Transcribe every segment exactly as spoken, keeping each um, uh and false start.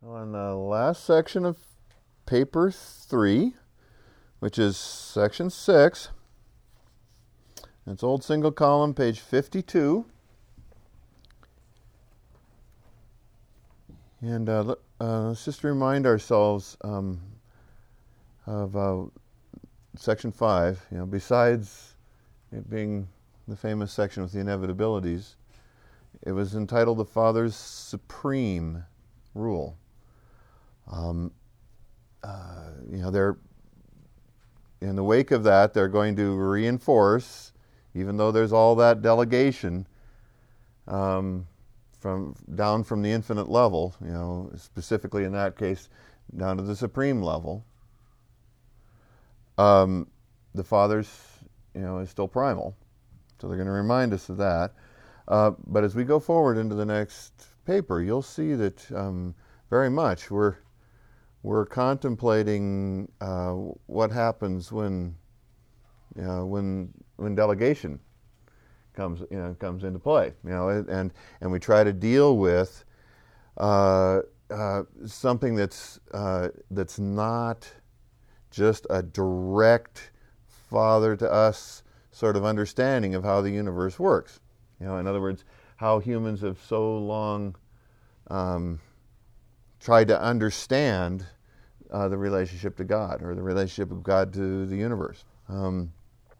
On the last section of paper three, which is section six, it's old single column, page fifty-two. And uh, uh, let's just remind ourselves um, of uh, section five. You know, besides it being the famous section with the inevitabilities, it was entitled "The Father's Supreme Rule." Um, uh, you know, they're in the wake of that, they're going to reinforce, even though there's all that delegation um, from down from the infinite level. You know, specifically in that case, down to the supreme level. Um, the Father's, you know, is still primal, so they're going to remind us of that. Uh, but as we go forward into the next paper, you'll see that um, very much we're we're contemplating uh, what happens when, you know, when when delegation comes, you know, comes into play. You know, and and we try to deal with uh, uh, something that's uh, that's not just a direct Father to us sort of understanding of how the universe works. You know, in other words, how humans have so long um, tried to understand uh, the relationship to God, or the relationship of God to the universe. Um,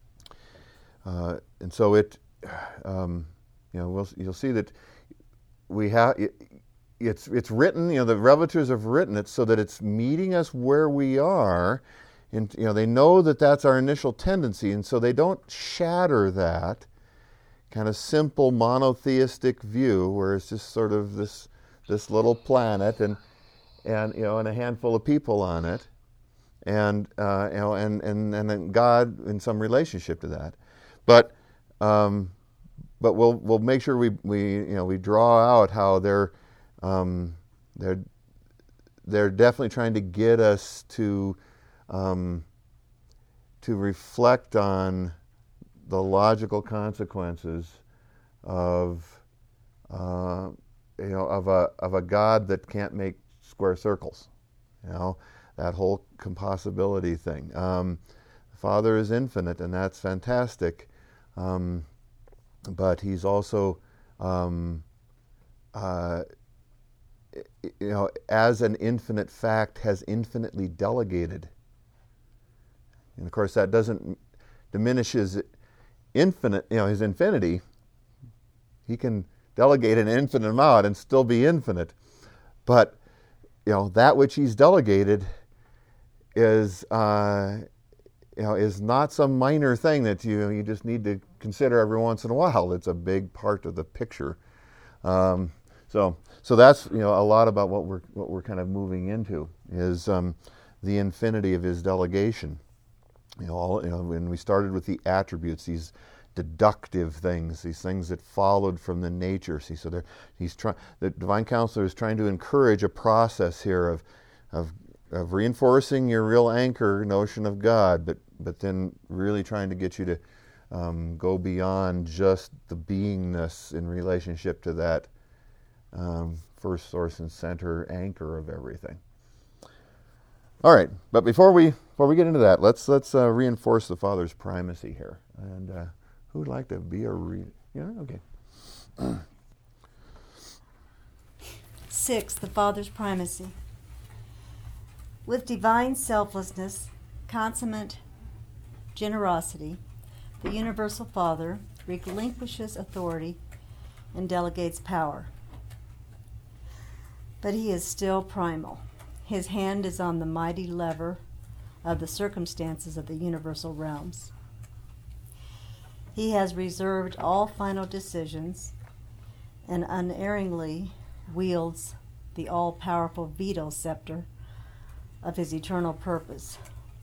uh, and so it, um, you know, we'll, you'll see that we have it, it's it's written. You know, the revelators have written it so that it's meeting us where we are. And you know, they know that that's our initial tendency, and so they don't shatter that kind of simple monotheistic view where it's just sort of this this little planet and and you know and a handful of people on it, and uh, you know and and and then God in some relationship to that, but um, but we'll we'll make sure we we you know we draw out how they're um, they're they're definitely trying to get us to um, to reflect on the logical consequences of uh, you know of a of a God that can't make square circles, you know, that whole compossibility thing. Um, the Father is infinite, and that's fantastic, um, but He's also um, uh, you know, as an infinite fact, has infinitely delegated, and of course that doesn't diminish His infinite, you know, His infinity. He can delegate an infinite amount and still be infinite. But, you know, that which He's delegated is, uh, you know, is not some minor thing that you you just need to consider every once in a while. It's a big part of the picture. Um, so, so that's, you know, a lot about what we're what we're kind of moving into is um, the infinity of His delegation. You know, all, you know, when we started with the attributes, these deductive things, these things that followed from the nature. See, so there, he's trying. The Divine Counselor is trying to encourage a process here of, of, of reinforcing your real anchor notion of God, but but then really trying to get you to um, go beyond just the beingness in relationship to that um, first source and center anchor of everything. All right, but before we before we get into that, let's let's uh, reinforce the Father's primacy here. And uh, who would like to be a re? Yeah, okay. Six, the Father's primacy. With divine selflessness, consummate generosity, the Universal Father relinquishes authority and delegates power. But He is still primal. His hand is on the mighty lever of the circumstances of the universal realms. He has reserved all final decisions and unerringly wields the all-powerful veto scepter of His eternal purpose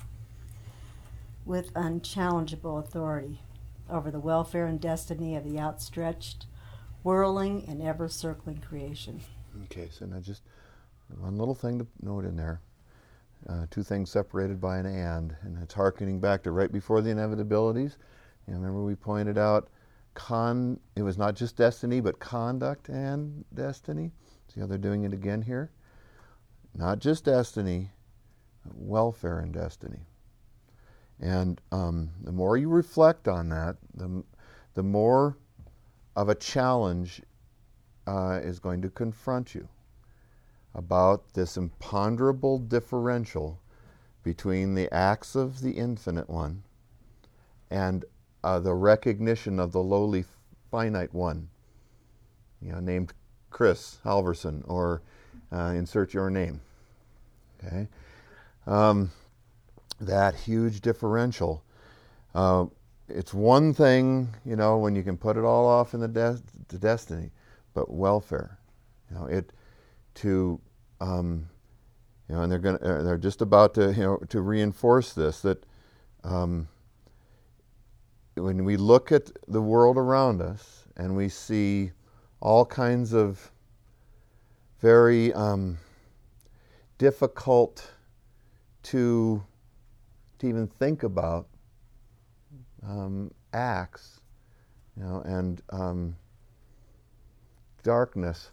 with unchallengeable authority over the welfare and destiny of the outstretched, whirling, and ever-circling creation. Okay, so now just one little thing to note in there. Uh, two things separated by an and, and it's hearkening back to right before the inevitabilities. You know, remember we pointed out con. It was not just destiny, but conduct and destiny. See how they're doing it again here? not just destiny, welfare and destiny. And um, the more you reflect on that, the, the more of a challenge uh, is going to confront you about this imponderable differential between the acts of the Infinite One and uh, the recognition of the lowly finite one, you know, named Chris Halverson, or uh, insert your name. Okay, um, that huge differential. Uh, it's one thing, you know, when you can put it all off in the, de- the destiny, but welfare, you know, it to, um, you know, and they're going, uh, they're just about to, you know, to reinforce this, that um, when we look at the world around us and we see all kinds of very um, difficult to to even think about um, acts, you know, and um, darkness,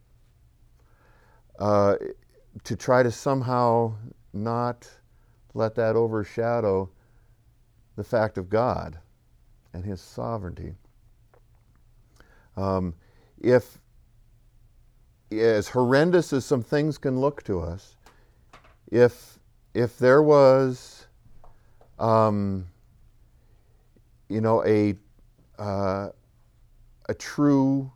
uh, to try to somehow not let that overshadow the fact of God and His sovereignty. Um, if, as horrendous as some things can look to us, if if there was, um, you know, a uh, a true,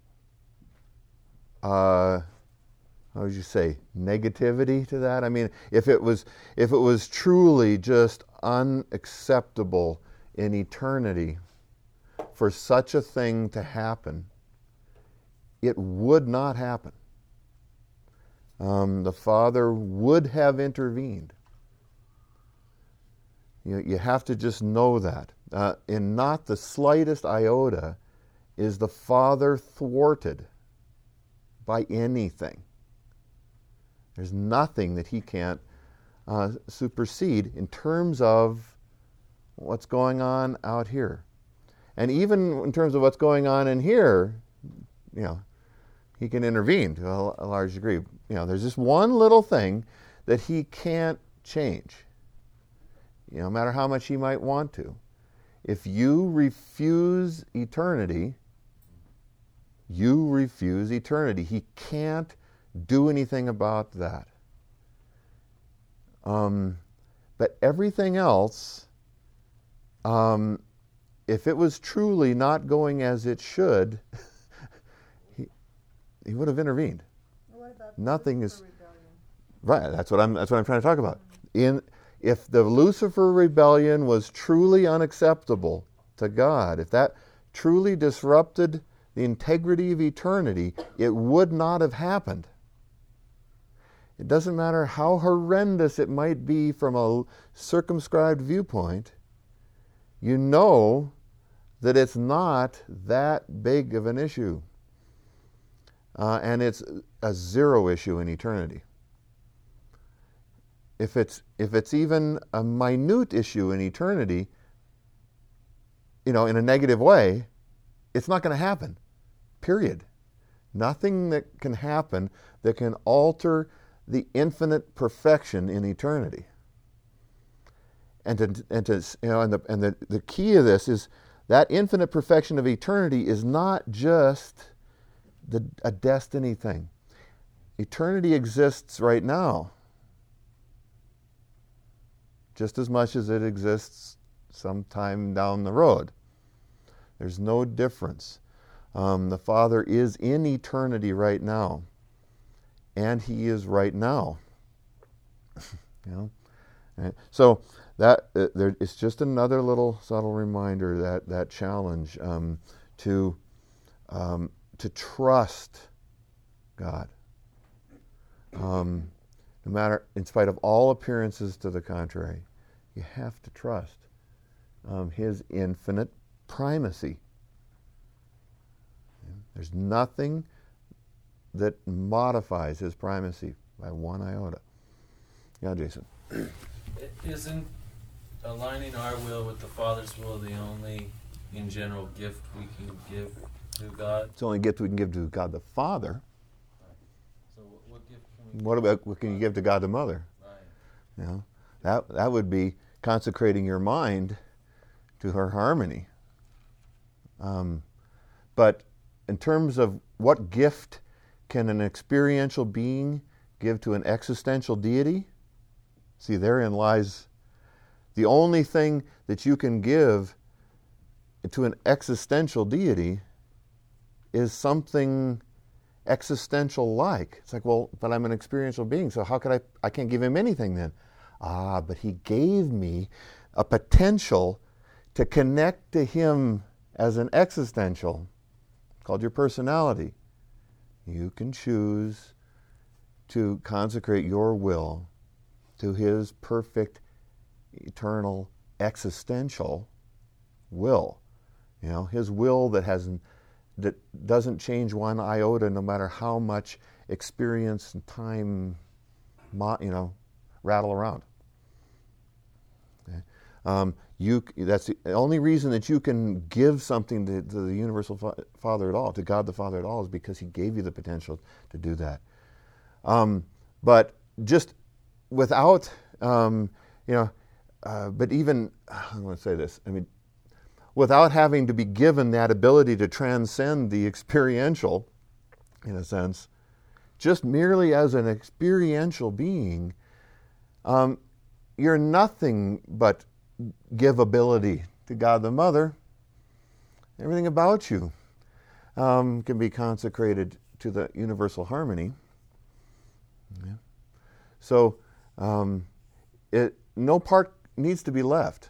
uh, how would you say, negativity to that? I mean, if it was if it was truly just unacceptable in eternity for such a thing to happen, it would not happen. Um, the Father would have intervened. You, you have to just know that. Uh, in not the slightest iota is the Father thwarted by anything. There's nothing that He can't uh, supersede in terms of what's going on out here. And even in terms of what's going on in here, you know, He can intervene to a, a large degree. You know, there's just one little thing that He can't change, you know, no matter how much He might want to. If you refuse eternity, you refuse eternity. He can't do anything about that. Um, but everything else, um, if it was truly not going as it should, he, he would have intervened. What about Nothing is rebellion? right. That's what I'm. That's what I'm trying to talk about. In if the Lucifer rebellion was truly unacceptable to God, if that truly disrupted the integrity of eternity, it would not have happened. It doesn't matter how horrendous it might be from a circumscribed viewpoint. You know that it's not that big of an issue. Uh, and it's a zero issue in eternity. If it's if it's even a minute issue in eternity, you know, in a negative way, it's not going to happen. Period. Nothing that can happen that can alter the infinite perfection in eternity. And to, and to you know, and the and the, the key of this is that infinite perfection of eternity is not just the a destiny thing. Eternity exists right now, just as much as it exists sometime down the road. There's no difference. Um, the Father is in eternity right now, and He is right now. You know, and so that uh, there, it's just another little subtle reminder, that that challenge um, to um, to trust God, um, no matter, in spite of all appearances to the contrary. You have to trust um, His infinite primacy. There's nothing that modifies His primacy by one iota. Yeah, Jason. Isn't aligning our will with the Father's will the only, in general, gift we can give to God? It's the only gift we can give to God the Father. So what gift can What about what can you give to God the Mother? Right. You know, that that would be consecrating your mind to her harmony. Um, but in terms of what gift can an experiential being give to an existential deity? See, therein lies the only thing that you can give to an existential deity is something existential like. It's like, well, but I'm an experiential being, so how could I, I can't give him anything then. Ah, but he gave me a potential to connect to him as an existential, called your personality. You can choose to consecrate your will to his perfect, eternal, existential will. You know, his will that has that doesn't change one iota, no matter how much experience and time, you know, rattle around. Okay. Um, you that's the only reason that you can give something to, to the universal fa- Father at all, to God the Father at all, is because he gave you the potential to do that. Um, but just without, um, you know, uh, but even, I want to say this, I mean, without having to be given that ability to transcend the experiential, in a sense, just merely as an experiential being, um, you're nothing but giveability to God the Mother. Everything about you um, can be consecrated to the universal harmony. Yeah. So um, it, no part needs to be left.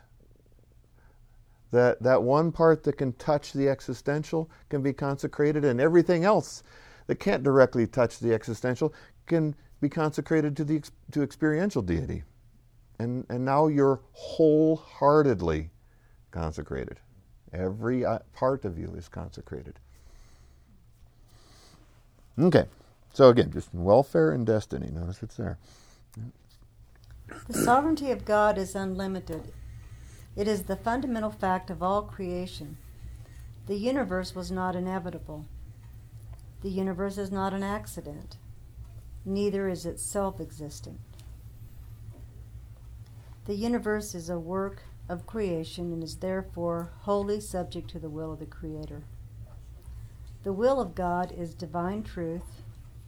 That that one part that can touch the existential can be consecrated, and everything else that can't directly touch the existential can be consecrated to the to experiential deity. And and now you're wholeheartedly consecrated. Every part of you is consecrated. Okay, so again, just welfare and destiny. Notice it's there. The sovereignty of God is unlimited. It is the fundamental fact of all creation. The universe was not inevitable. The universe is not an accident. Neither is it self-existent. The universe is a work of creation and is therefore wholly subject to the will of the Creator. The will of God is divine truth,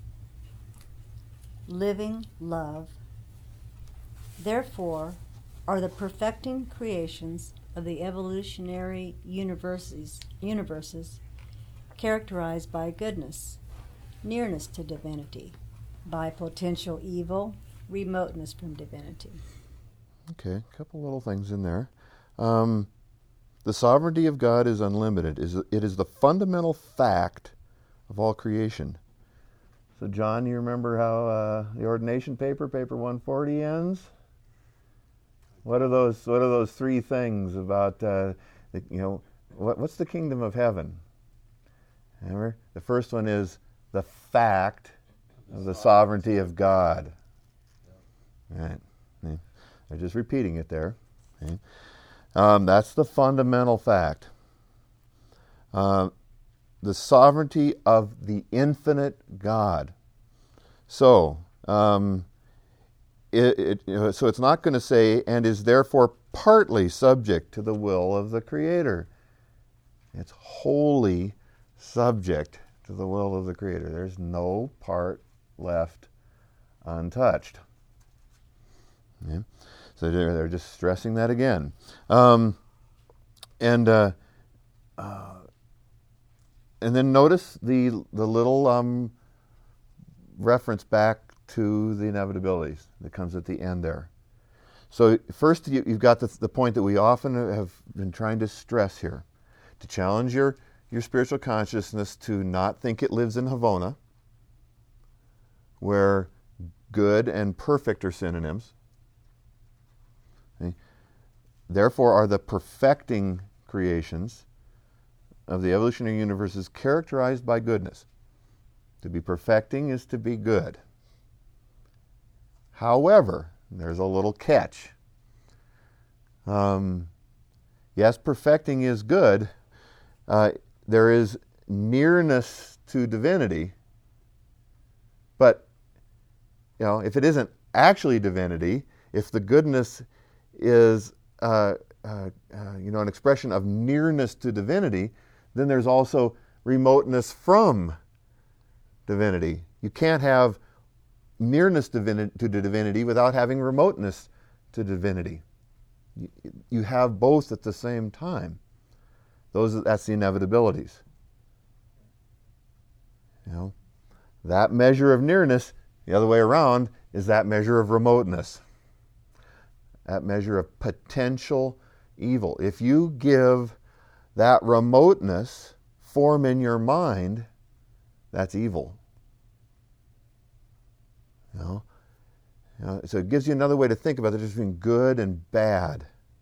living love. Therefore, are the perfecting creations of the evolutionary universes, universes characterized by goodness, nearness to divinity, by potential evil, remoteness from divinity. Okay, a couple little things in there. Um, the sovereignty of God is unlimited. It is the fundamental fact of all creation. So, John, you remember how uh, the ordination paper, paper one forty, ends? What are those? What are those three things about? Uh, the, you know, what, what's the kingdom of heaven? Remember, the first one is the fact of the sovereignty of God. Right. They're just repeating it there. Okay. Um, that's the fundamental fact. Uh, the sovereignty of the infinite God. So. Um, It, it, you know, so it's not going to say, and is therefore partly subject to the will of the Creator. It's wholly subject to the will of the Creator. There's no part left untouched. Yeah. So they're, they're just stressing that again. Um, and uh, uh, and then notice the the little um, reference back to the inevitabilities that comes at the end there. So first you, you've got the, the point that we often have been trying to stress here, to challenge your, your spiritual consciousness to not think it lives in Havona, where good and perfect are synonyms. Okay. Therefore are the perfecting creations of the evolutionary universe is characterized by goodness. To be perfecting is to be good. However, there's a little catch. Um, yes, perfecting is good. Uh, there is nearness to divinity, but you know, if it isn't actually divinity, if the goodness is, uh, uh, uh, you know, an expression of nearness to divinity, then there's also remoteness from divinity. You can't have nearness divini- to divinity without having remoteness to divinity. You, you have both at the same time. Those, that's the inevitabilities. You know, that measure of nearness, the other way around, is that measure of remoteness. That measure of potential evil. If you give that remoteness form in your mind, that's evil. You know? You know, so it gives you another way to think about the difference between good and bad.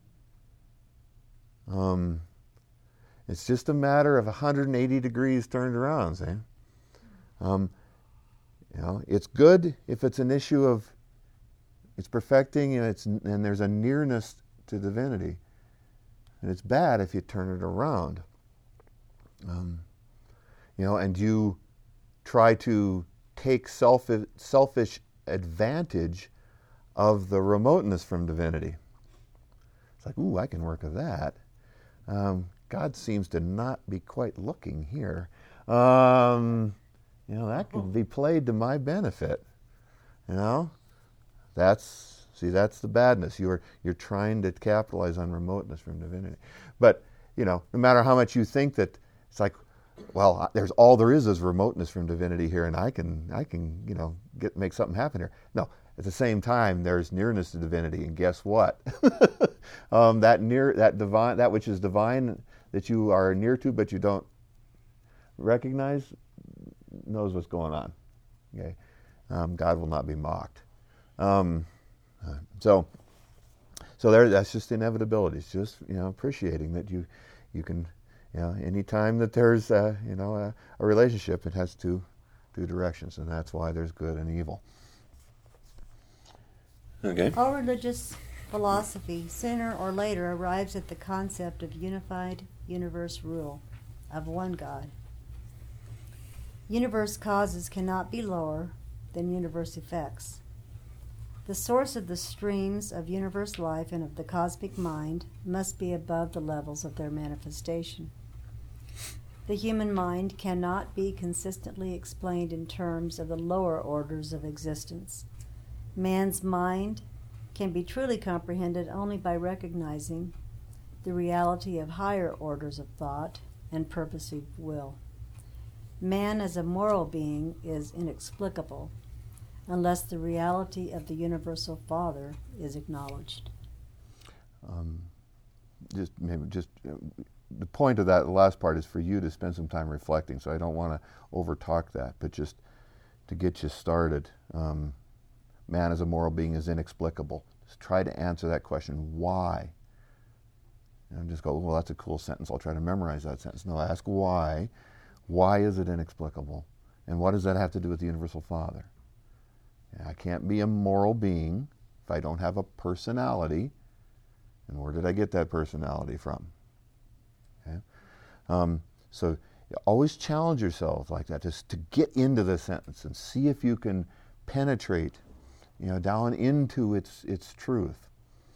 Um, it's just a matter of one hundred eighty degrees turned around, see? Um, you know, it's good if it's an issue of it's perfecting and it's and there's a nearness to divinity, and it's bad if you turn it around. Um, you know, and you try to take self, selfish advantage of the remoteness from divinity. It's like, ooh, I can work with that. Um, God seems to not be quite looking here. Um, you know, that could be played to my benefit. You know, that's see, that's the badness. You're you're trying to capitalize on remoteness from divinity. But you know, no matter how much you think that, it's like, well, there's all there is is remoteness from divinity here, and I can I can you know get make something happen here. No, at the same time, there's nearness to divinity, and guess what? um, that near that divine, that which is divine, that you are near to, but you don't recognize, knows what's going on. Okay, um, God will not be mocked. Um, uh, so, so there. That's just inevitability. It's just you know appreciating that you you can. You know, anytime that there's a, you know a, a relationship, it has two two directions, and that's why there's good and evil. Okay. All religious philosophy, sooner or later, arrives at the concept of unified universe rule, of one God. Universe causes cannot be lower than universe effects. The source of the streams of universe life and of the cosmic mind must be above the levels of their manifestation. The human mind cannot be consistently explained in terms of the lower orders of existence. Man's mind can be truly comprehended only by recognizing the reality of higher orders of thought and purposive will. Man as a moral being is inexplicable unless the reality of the Universal Father is acknowledged. Um, just maybe just uh, the point of that, the last part, is for you to spend some time reflecting. So I don't want to overtalk that, but just to get you started. Um, man as a moral being is inexplicable. Just try to answer that question. Why? And just go, well, that's a cool sentence. I'll try to memorize that sentence. No, ask why. Why is it inexplicable? And what does that have to do with the Universal Father? I can't be a moral being if I don't have a personality. And where did I get that personality from? Okay? Um, so always challenge yourself like that, just to get into the sentence and see if you can penetrate, you know, down into its its truth.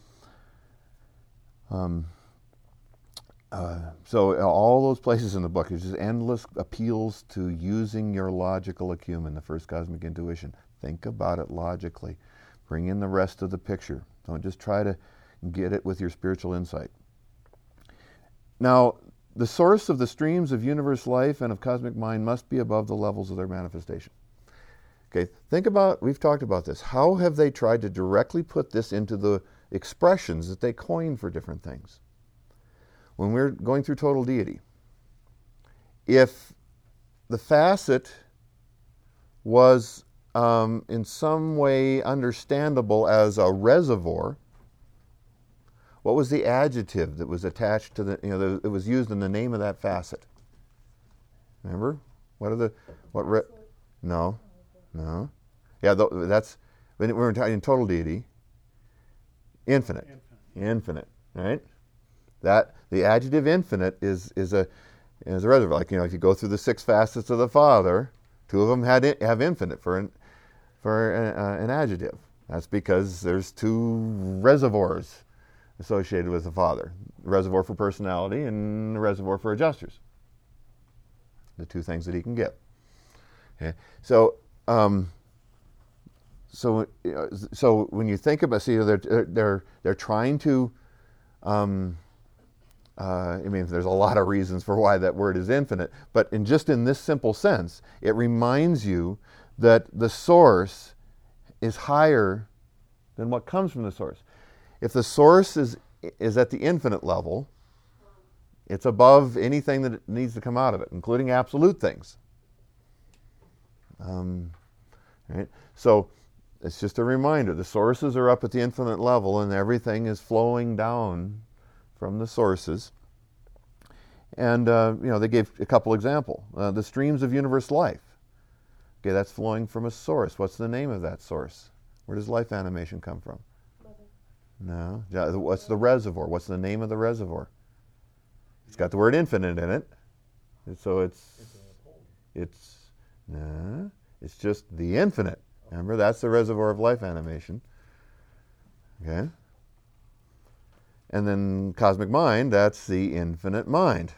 Um, uh, so all those places in the book, there's just endless appeals to using your logical acumen, the first cosmic intuition. Think about it logically. Bring in the rest of the picture. Don't just try to get it with your spiritual insight. Now, the source of the streams of universe life and of cosmic mind must be above the levels of their manifestation. Okay, think about, we've talked about this. How have they tried to directly put this into the expressions that they coin for different things? When we're going through total deity, if the facet was um, in some way understandable as a reservoir, what was the adjective that was attached to the, you know, the, it was used in the name of that facet? Remember? What are the, what, re, no, no. Yeah, th- that's, when we're talking total deity, infinite, infinite, infinite, right? That, the adjective infinite is, is a, is a reservoir. Like, you know, if you go through the six facets of the Father, two of them had, have infinite for an, for a, uh, an adjective. That's because there's two reservoirs associated with the Father. The reservoir for personality and the reservoir for adjusters. The two things that he can give. Okay? So, um, so, you know, so when you think about, see, they're they're they're trying to. Um, uh, I mean, there's a lot of reasons for why that word is infinite, but in just in this simple sense, it reminds you that the source is higher than what comes from the source. If the source is is at the infinite level, it's above anything that needs to come out of it, including absolute things. Um, right? So it's just a reminder. The sources are up at the infinite level, and everything is flowing down from the sources. And uh, you know, they gave a couple examples. Uh, the streams of universe life. Okay, that's flowing from a source. What's the name of that source? Where does life animation come from? No. What's the reservoir? What's the name of the reservoir? It's got the word infinite in it. And so it's, it's, no, it's just the infinite. Remember, that's the reservoir of life animation. Okay? And then cosmic mind, that's the infinite mind.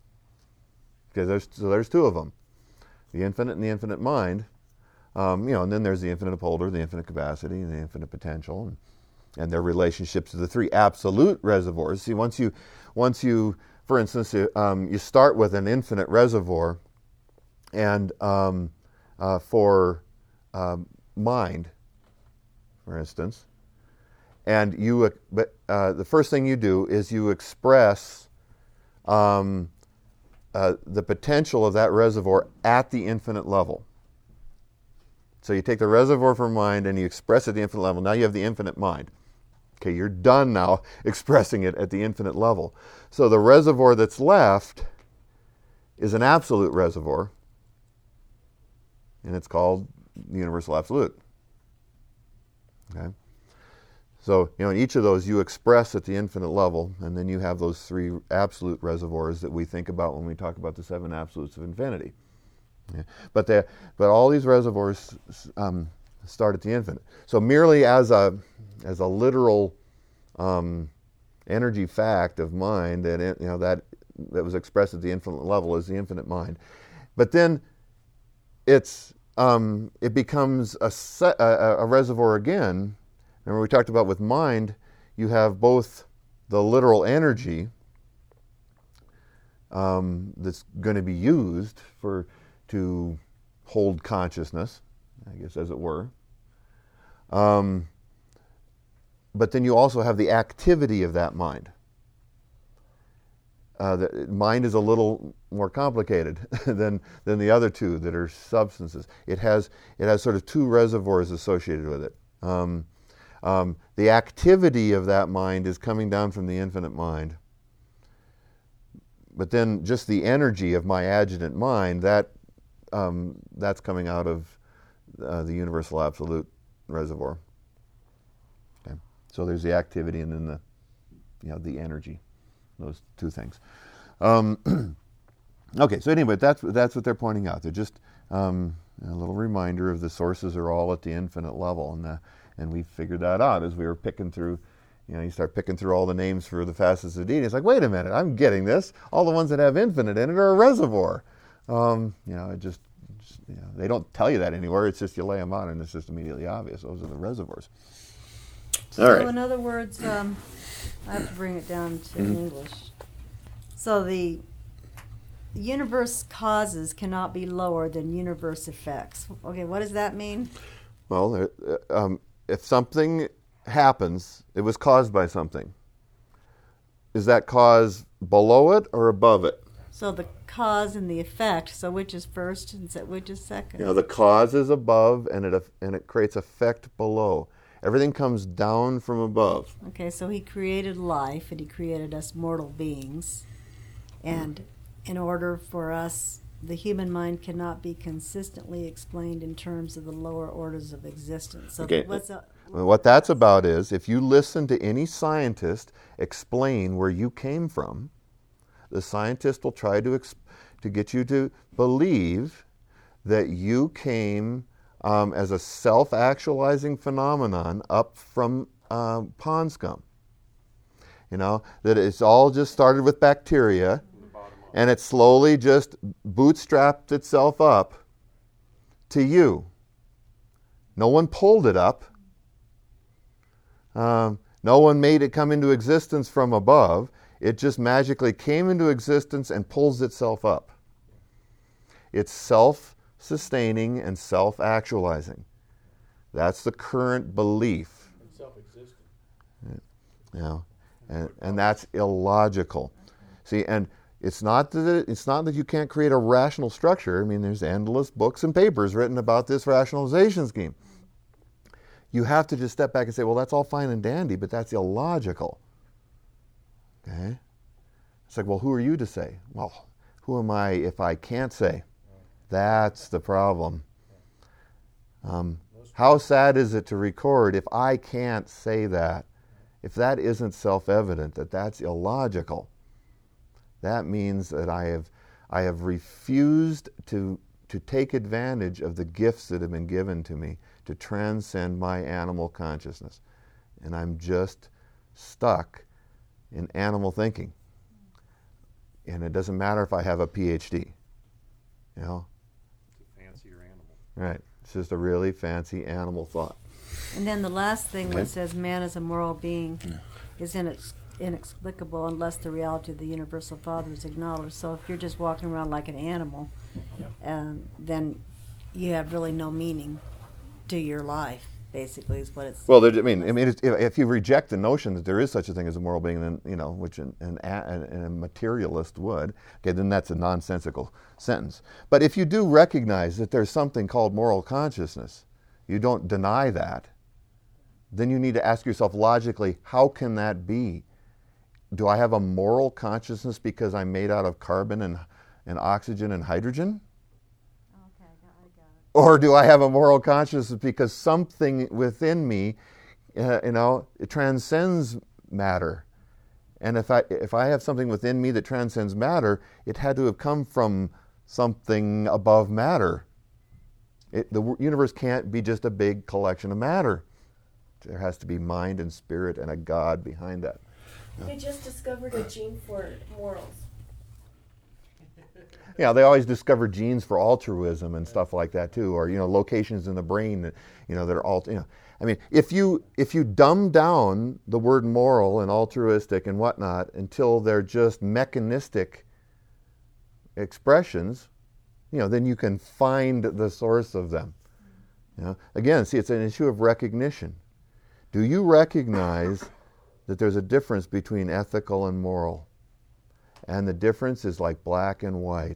Okay, there's, so there's two of them. The infinite and the infinite mind. Um, you know, and then there's the infinite upholder, the infinite capacity, and the infinite potential. And, and their relationships to the three absolute reservoirs. See, once you, once you, for instance, you, um, you start with an infinite reservoir, and um, uh, for um, mind, for instance, and you, but uh, the first thing you do is you express um, uh, the potential of that reservoir at the infinite level. So you take the reservoir for mind and you express it at the infinite level. Now you have the infinite mind. Okay, you're done now expressing it at the infinite level. So the reservoir that's left is an absolute reservoir, and it's called the universal absolute. Okay? So, you know, in each of those you express at the infinite level, and then you have those three absolute reservoirs that we think about when we talk about the seven absolutes of infinity. Yeah. But, the, but all these reservoirs um, start at the infinite. So merely as a as a literal um, energy fact of mind, that it, you know that that was expressed at the infinite level is the infinite mind. But then it's um, it becomes a, set, a, a reservoir again. Remember we talked about with mind, you have both the literal energy um, that's going to be used for to hold consciousness, I guess, as it were. Um, but then you also have the activity of that mind. Uh, the mind is a little more complicated than than the other two that are substances. It has it has sort of two reservoirs associated with it. Um, um, the activity of that mind is coming down from the infinite mind. But then just the energy of my adjutant mind, that um, that's coming out of uh, the universal absolute reservoir. Okay. So there's the activity and then the you know the energy, those two things. Um, okay, so anyway, that's that's what they're pointing out. They're just um, a little reminder of the sources are all at the infinite level, and uh, and we figured that out as we were picking through. You know, you start picking through all the names for the facets of deity. It's like, wait a minute, I'm getting this. All the ones that have infinite in it are a reservoir. Um, you know, it just, just you know, they don't tell you that anywhere. It's just you lay them out, and it's just immediately obvious. Those are the reservoirs. So, all right. in other words, um, I have to bring it down to Mm-hmm. English. So the universe causes cannot be lower than universe effects. Okay, what does that mean? Well, uh, um, if something happens, it was caused by something. Is that cause below it or above it? So the cause and the effect. So which is first and which is second? You know, the cause is above, and it and it creates effect below. Everything comes down from above. Okay, so he created life, and he created us mortal beings. And in order for us, the human mind cannot be consistently explained in terms of the lower orders of existence. So Okay. what's a, Well, what that's about is if you listen to any scientist explain where you came from, the scientist will try to exp- to get you to believe that you came um, as a self-actualizing phenomenon up from uh, pond scum. You know, that it's all just started with bacteria, and it slowly just bootstrapped itself up to you. No one pulled it up. Um, no one made it come into existence from above. It just magically came into existence and pulls itself up. It's self-sustaining and self-actualizing. That's the current belief. And self-existent. You know, and, and that's illogical. See, and it's not that it, it's not that you can't create a rational structure. I mean, there's endless books and papers written about this rationalization scheme. You have to just step back and say, well, that's all fine and dandy, but that's illogical. Okay? It's like, well, who are you to say? Well, who am I if I can't say? That's the problem. Um, how sad is it to record if I can't say that? If that isn't self-evident, that that's illogical, that means that I have, I have refused to, to take advantage of the gifts that have been given to me to transcend my animal consciousness. And I'm just stuck in animal thinking. And it doesn't matter if I have a P H D. You know? It's a fancier animal. Right. It's just a really fancy animal thought. And then the last thing Okay. that says man is a moral being is inex- inexplicable unless the reality of the universal Father is acknowledged. So if you're just walking around like an animal, um, then you have really no meaning to your life, basically, is what it's. Well, there, I mean, I mean, it's, if, if you reject the notion that there is such a thing as a moral being, then you know, which an, an, an, a materialist would, okay, then that's a nonsensical sentence. But if you do recognize that there's something called moral consciousness, you don't deny that, then you need to ask yourself logically, how can that be? Do I have a moral consciousness because I'm made out of carbon and, and oxygen and hydrogen? Okay, I got, I got it. Or do I have a moral consciousness because something within me, uh, you know, it transcends matter? And if I if I have something within me that transcends matter, it had to have come from something above matter. It, the universe can't be just a big collection of matter. There has to be mind and spirit and a God behind that. They just discovered a gene for morals. Yeah, they always discover genes for altruism and stuff like that too, or you know, locations in the brain that you know that are all. You know, I mean, if you if you dumb down the word moral and altruistic and whatnot until they're just mechanistic expressions, you know, then you can find the source of them. You know, again, see, it's an issue of recognition. Do you recognize that there's a difference between ethical and moral? And the difference is like black and white.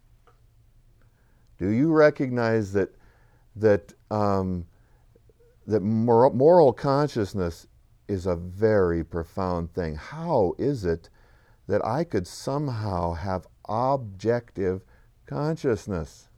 Do you recognize that that um, that moral, moral consciousness is a very profound thing? How is it that I could somehow have objective consciousness?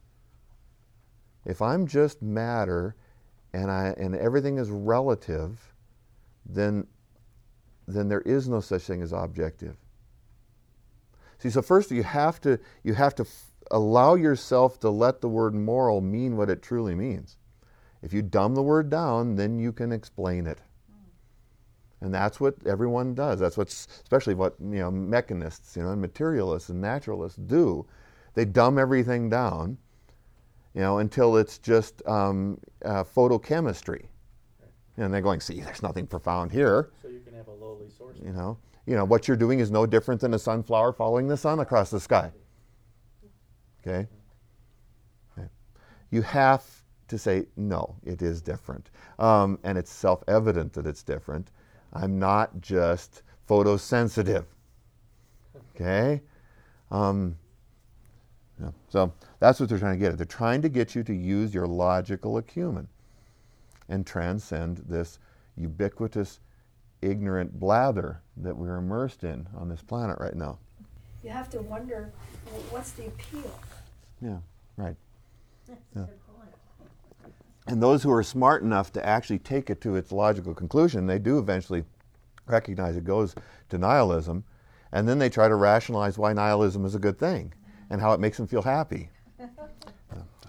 If I'm just matter and I and everything is relative, then then there is no such thing as objective. See, so first you have to you have to f- allow yourself to let the word moral mean what it truly means. If you dumb the word down, then you can explain it. And that's what everyone does. That's what, especially what you know, mechanists, you know, and materialists and naturalists do. They dumb everything down, you know, until it's just um, uh, photochemistry. And they're going, see, there's nothing profound here. So you can have a lowly source. You know, you know what you're doing is no different than a sunflower following the sun across the sky. Okay? Okay. You have to say, no, it is different. Um, and it's self-evident that it's different. I'm not just photosensitive. Okay? Um, yeah. So that's what they're trying to get at. They're trying to get you to use your logical acumen and transcend this ubiquitous, ignorant blather that we're immersed in on this planet right now. You have to wonder, well, what's the appeal? Yeah, right. Yeah. And those who are smart enough to actually take it to its logical conclusion, they do eventually recognize it goes to nihilism, and then they try to rationalize why nihilism is a good thing and how it makes them feel happy. Yeah.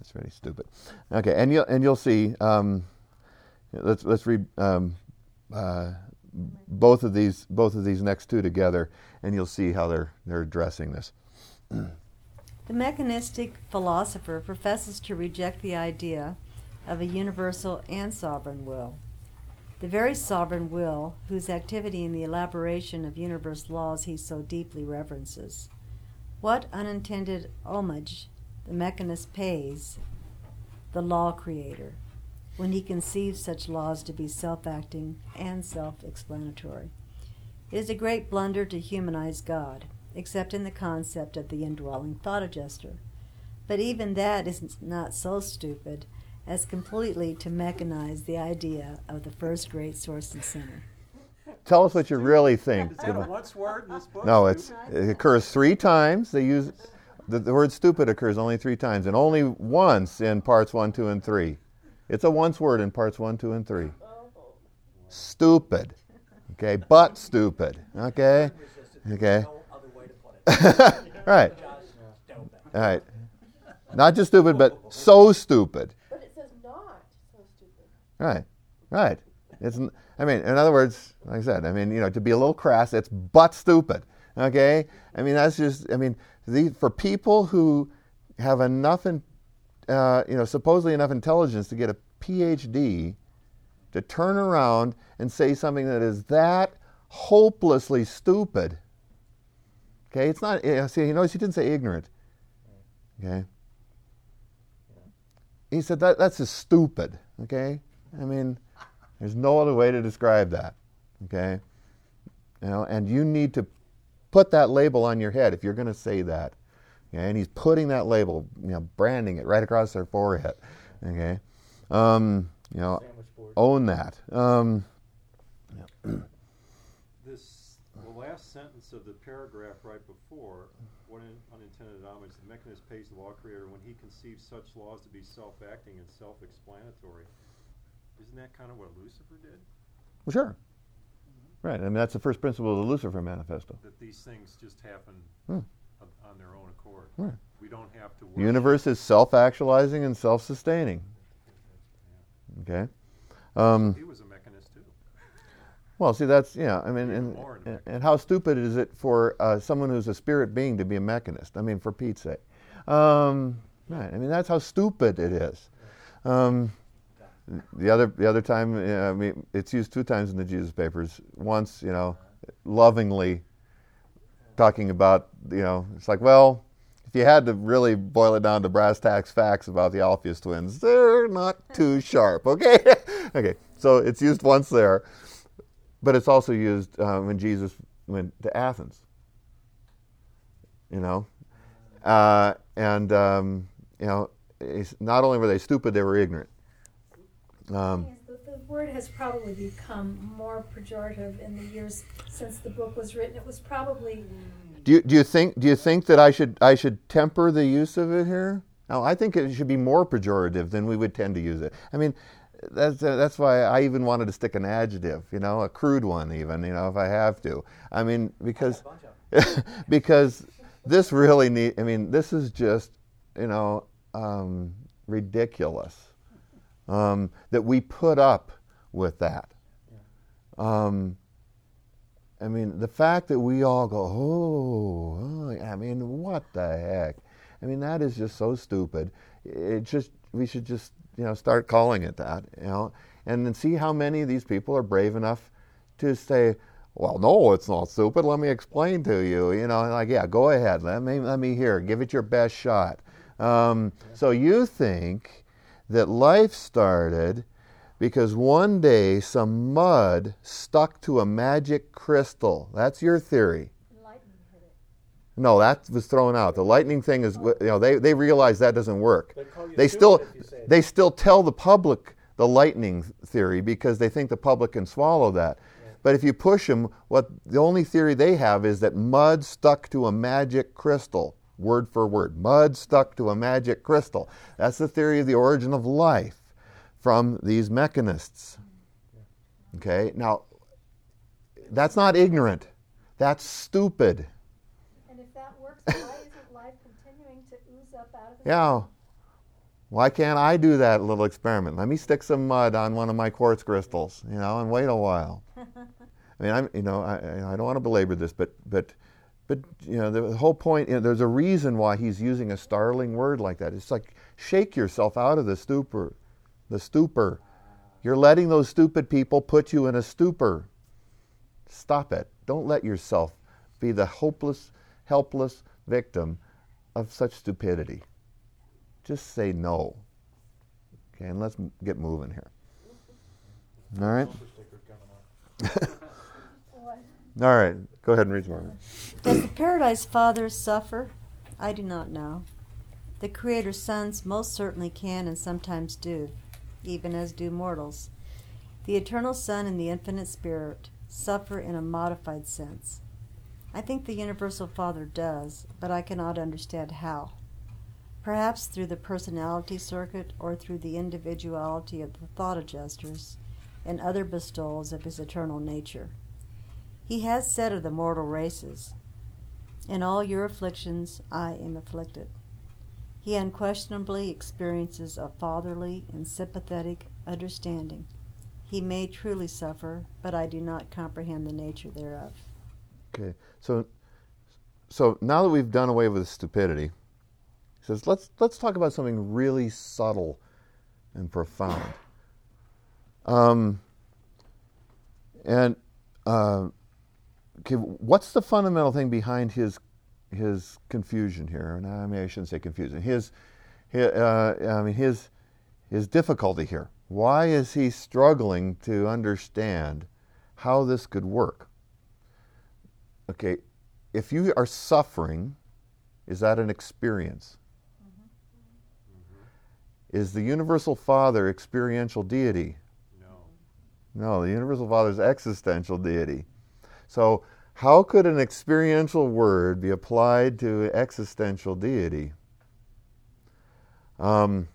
That's really stupid. Okay, and you'll and you'll see. Um, let's let's read um, uh, both of these both of these next two together, and you'll see how they're they're addressing this. The mechanistic philosopher professes to reject the idea of a universal and sovereign will. The very sovereign will whose activity in the elaboration of universe laws he so deeply reverences. What unintended homage the mechanist pays the law creator when he conceives such laws to be self-acting and self-explanatory. It is a great blunder to humanize God, except in the concept of the indwelling thought adjuster. But even that is not so stupid as completely to mechanize the idea of the first great source and center. Tell us what you really think. Is that a once word in this book? No, it's it occurs three times. They use the, the word stupid occurs only three times, and only once in parts one, two, and three. It's a once word in parts one, two, and three. Stupid. Okay, but stupid. Okay, okay. Right. All right. Not just stupid, but so stupid. But it says not so stupid. Right. Right. It's. I mean, in other words, like I said, I mean, you know, to be a little crass, it's but stupid. Okay. I mean, that's just. I mean, the, for people who have enough, in, uh, you know, supposedly enough intelligence to get a P H D, to turn around and say something that is that hopelessly stupid. Okay, it's not. See, you notice he didn't say ignorant. Okay. He said that that's just stupid. Okay. I mean, there's no other way to describe that. Okay. You know, and you need to put that label on your head if you're going to say that. Okay, and he's putting that label, you know, branding it right across their forehead. Okay. Um, you know, own that. Um, yeah. This, the last sentence of the paragraph right before, what in, unintended homage, the mechanist pays the law creator when he conceives such laws to be self-acting and self-explanatory. Isn't that kind of what Lucifer did? Well, sure. Right. I mean, that's the first principle of the Lucifer Manifesto. That these things just happen Hmm. on, on their own accord. Right. We don't have to work. The universe is self-actualizing and self-sustaining. Okay. Um, He was a mechanist too. well, see, that's, yeah, I mean, Even and, more in and, fact. and how stupid is it for uh, someone who's a spirit being to be a mechanist? I mean, for Pete's sake. Um, right. I mean, that's how stupid it is. Um, the other the other time, uh, I mean, it's used two times in the Jesus Papers. Once, you know, lovingly talking about, you know, it's like, well, if you had to really boil it down to brass tacks facts about the Alpheus twins, they're not too sharp, okay? Okay, so it's used once there, but it's also used uh, when Jesus went to Athens, you know? Uh, and, um, you know, it's, not only were they stupid, they were ignorant. Um, Yes, the, the word has probably become more pejorative in the years since the book was written. It was probably Do you, do you think do you think that I should I should temper the use of it here? No, I think it should be more pejorative than we would tend to use it. I mean, that's uh, that's why I even wanted to stick an adjective, you know, a crude one even, you know, if I have to. I mean, because because this really need. I mean, this is just, you know, um, ridiculous um, that we put up with that. Um, I mean, the fact that we all go, oh, oh, I mean, what the heck? I mean, that is just so stupid. It just, we should just, you know, start calling it that, you know, and then see how many of these people are brave enough to say, well, no, it's not stupid. Let me explain to you, you know, like, yeah, go ahead. Let me, let me hear. Give it your best shot. Um, so you think that life started because one day some mud stuck to a magic crystal. That's your theory. lightning hit it. No, that was thrown out. The lightning thing is, you know, they, they realize that doesn't work. They call you They stupid still if you say they still tell the public the lightning theory because they think the public can swallow that. But if you push them, what the only theory they have is that mud stuck to a magic crystal, word for word. Mud stuck to a magic crystal. That's the theory of the origin of life from these mechanists. Okay, now that's not ignorant. That's stupid. And if that works, why isn't life continuing to ooze up out of it? Yeah. Why can't I do that little experiment? Let me stick some mud on one of my quartz crystals, you know, and wait a while. I mean, I'm, you know, I, I don't want to belabor this, but, but, but, you know, the whole point, you know, there's a reason why he's using a startling word like that. It's like, shake yourself out of the stupor, the stupor. You're letting those stupid people put you in a stupor. Stop it. Don't let yourself be the hopeless, helpless victim of such stupidity. Just say no. Okay, and let's m- get moving here. All right? All right, go ahead and read more. Does the Paradise Father suffer? I do not know. The Creator's sons most certainly can and sometimes do, even as do mortals. The Eternal Son and the Infinite Spirit suffer in a modified sense. I think the Universal Father does, but I cannot understand how. Perhaps through the personality circuit or through the individuality of the thought adjusters and other bestowals of his eternal nature. He has said of the mortal races, "In all your afflictions I am afflicted." He unquestionably experiences a fatherly and sympathetic understanding. He may truly suffer, but I do not comprehend the nature thereof. Okay, so so now that we've done away with stupidity, he says, let's let's talk about something really subtle and profound. Um, and uh, okay, what's the fundamental thing behind his his confusion here? And I mean, I shouldn't say confusion. His, his uh, I mean, his his difficulty here. Why is he struggling to understand how this could work? Okay, if you are suffering, is that an experience? Mm-hmm. Is the Universal Father experiential deity? No. No, the Universal Father is existential deity. So how could an experiential word be applied to existential deity? Um,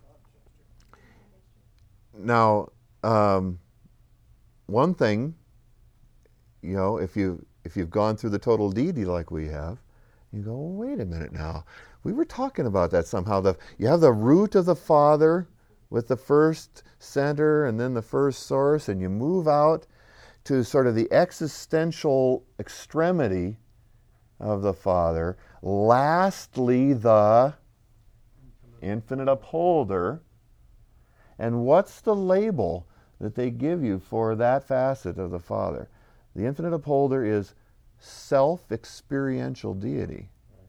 now, um, one thing, you know, if you if you've gone through the total deity like we have, you go, well, wait a minute now. We were talking about that somehow. The, you have the root of the Father with the first center and then the first source, and you move out to sort of the existential extremity of the Father. Lastly, the infinite upholder. And what's the label that they give you for that facet of the Father? The infinite upholder is self-experiential deity.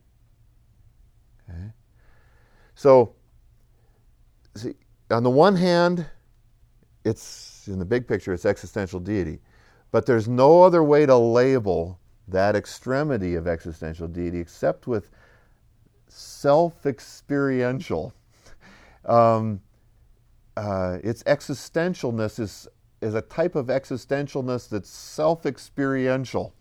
Okay? So, see, on the one hand, it's, in the big picture, it's existential deity. But there's no other way to label that extremity of existential deity except with self-experiential. Um, uh, its existentialness is, is a type of existentialness that's self-experiential.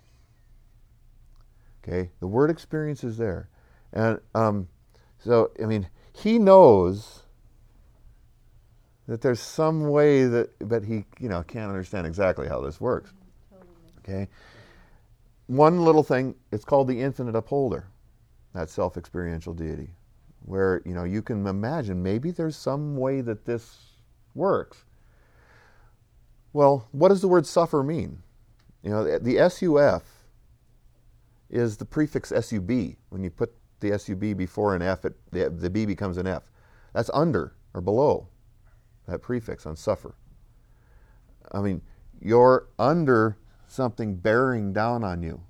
Okay, the word experience is there. And um, so, I mean, he knows that there's some way that, but he, you know, can't understand exactly how this works. Okay? One little thing, it's called the infinite upholder, that self-experiential deity, where, you know, you can imagine maybe there's some way that this works. Well, what does the word suffer mean? You know, the, the S U F is the prefix S U B. When you put the S U B before an F, it, the, the B becomes an F. That's under or below that prefix on suffer. I mean, you're under something bearing down on you.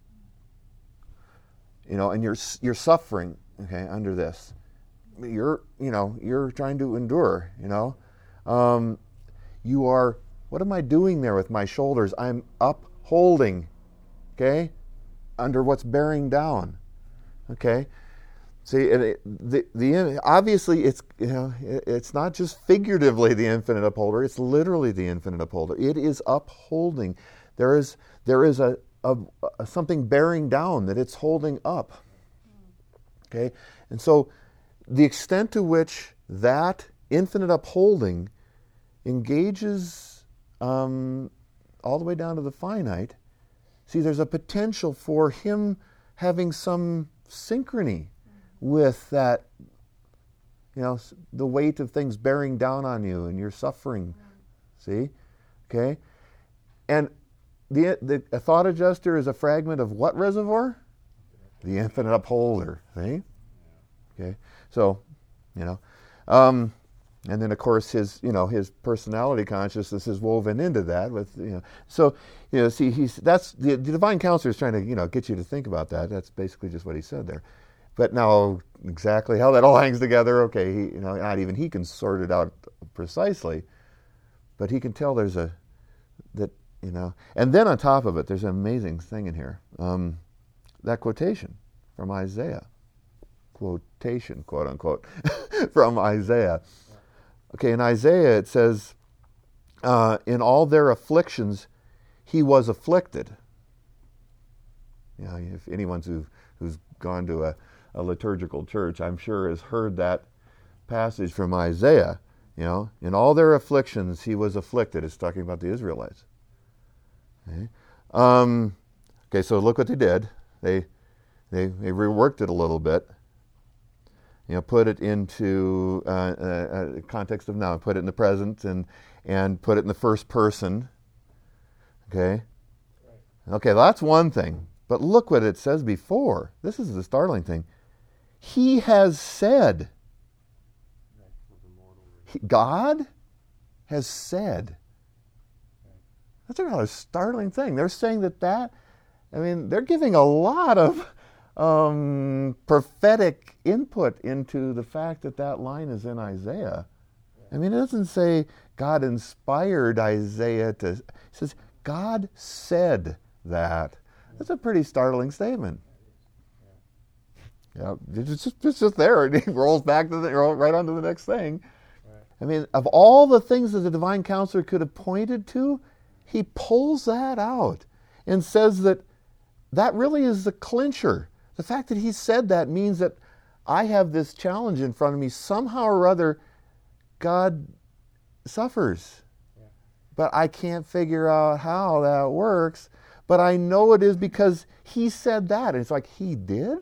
You know, and you're you're suffering, okay, under this. You're, you know, you're trying to endure, you know. Um, you are, what am I doing there with my shoulders? I'm upholding, okay, under what's bearing down, okay. See, and it, the the obviously it's, you know, it, it's not just figuratively the infinite upholder; it's literally the infinite upholder. It is upholding. There is there is a, a, a something bearing down that it's holding up. Okay, and so the extent to which that infinite upholding engages um, all the way down to the finite. See, there's a potential for him having some synchrony with that you know, the weight of things bearing down on you and you're suffering. See? Okay? And the, the a thought adjuster is a fragment of what reservoir? The infinite upholder. See? Okay? So, you know, um, and then of course his, you know, his personality consciousness is woven into that with, you know, so, you know, see, he's, that's, the, the divine counselor is trying to, you know, get you to think about that. That's basically just what he said there. But now, exactly how that all hangs together, okay, he, you know, not even he can sort it out precisely, but he can tell there's a, that, you know, and then on top of it, there's an amazing thing in here. Um, that quotation from Isaiah, quotation, quote unquote, from Isaiah. Okay, in Isaiah it says, uh, in all their afflictions, he was afflicted. You know, if anyone's who, who's gone to a, a liturgical church, I'm sure has heard that passage from Isaiah. You know, in all their afflictions, he was afflicted. It's talking about the Israelites. Okay, um, okay so look what they did. They, they, they reworked it a little bit. You know, put it into uh, a, a context of now, put it in the present, and and put it in the first person. Okay? Okay, that's one thing. But look what it says before. This is the startling thing. He has said. He, God has said. That's a rather startling thing. They're saying that that, I mean, they're giving a lot of Um, prophetic input into the fact that that line is in Isaiah. I mean, it doesn't say God inspired Isaiah to, it says God said that. That's a pretty startling statement. Yeah, it's just, it's just there. It rolls back to the, right on to the next thing. I mean, of all the things that the divine counselor could have pointed to, he pulls that out and says that that really is the clincher. The fact that he said that means that I have this challenge in front of me. Somehow or other, God suffers. Yeah. But I can't figure out how that works. But I know it is because he said that. And it's like, he did?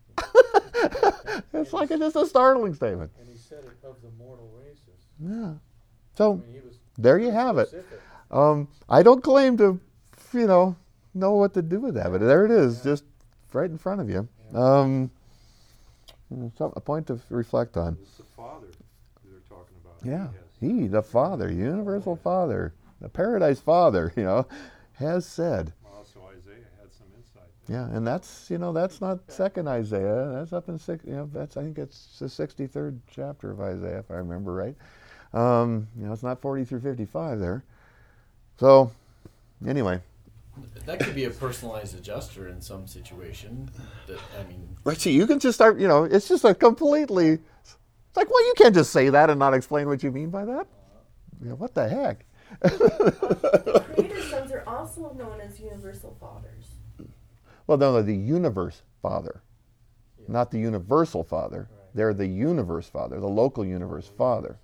It's like it's just a startling statement. And he said it of the mortal races. Yeah. So, I mean, he was there you have specific. it. Um, I don't claim to, you know, know what to do with that. But there it is. Yeah. Just right in front of you. Um, so a point to reflect on. It's the Father they're talking about. Yeah, He, he, the Father, universal Father, the Paradise Father, you know, has said. also, Isaiah had some insight. Yeah, and that's, you know, that's not second Isaiah. That's up in six. You know, that's I think it's the sixty-third chapter of Isaiah, if I remember right. Um, you know, it's not forty through fifty-five there. So, anyway. That could be a personalized adjuster in some situation. That I mean, right. See, you can just start. You know, it's just a completely. It's like, well, you can't just say that and not explain what you mean by that. You know, what the heck? The Creator sons are also known as universal fathers. Well, no, they're the universe Father, yeah. Not the universal Father. Right. They're the universe Father, the local universe Father.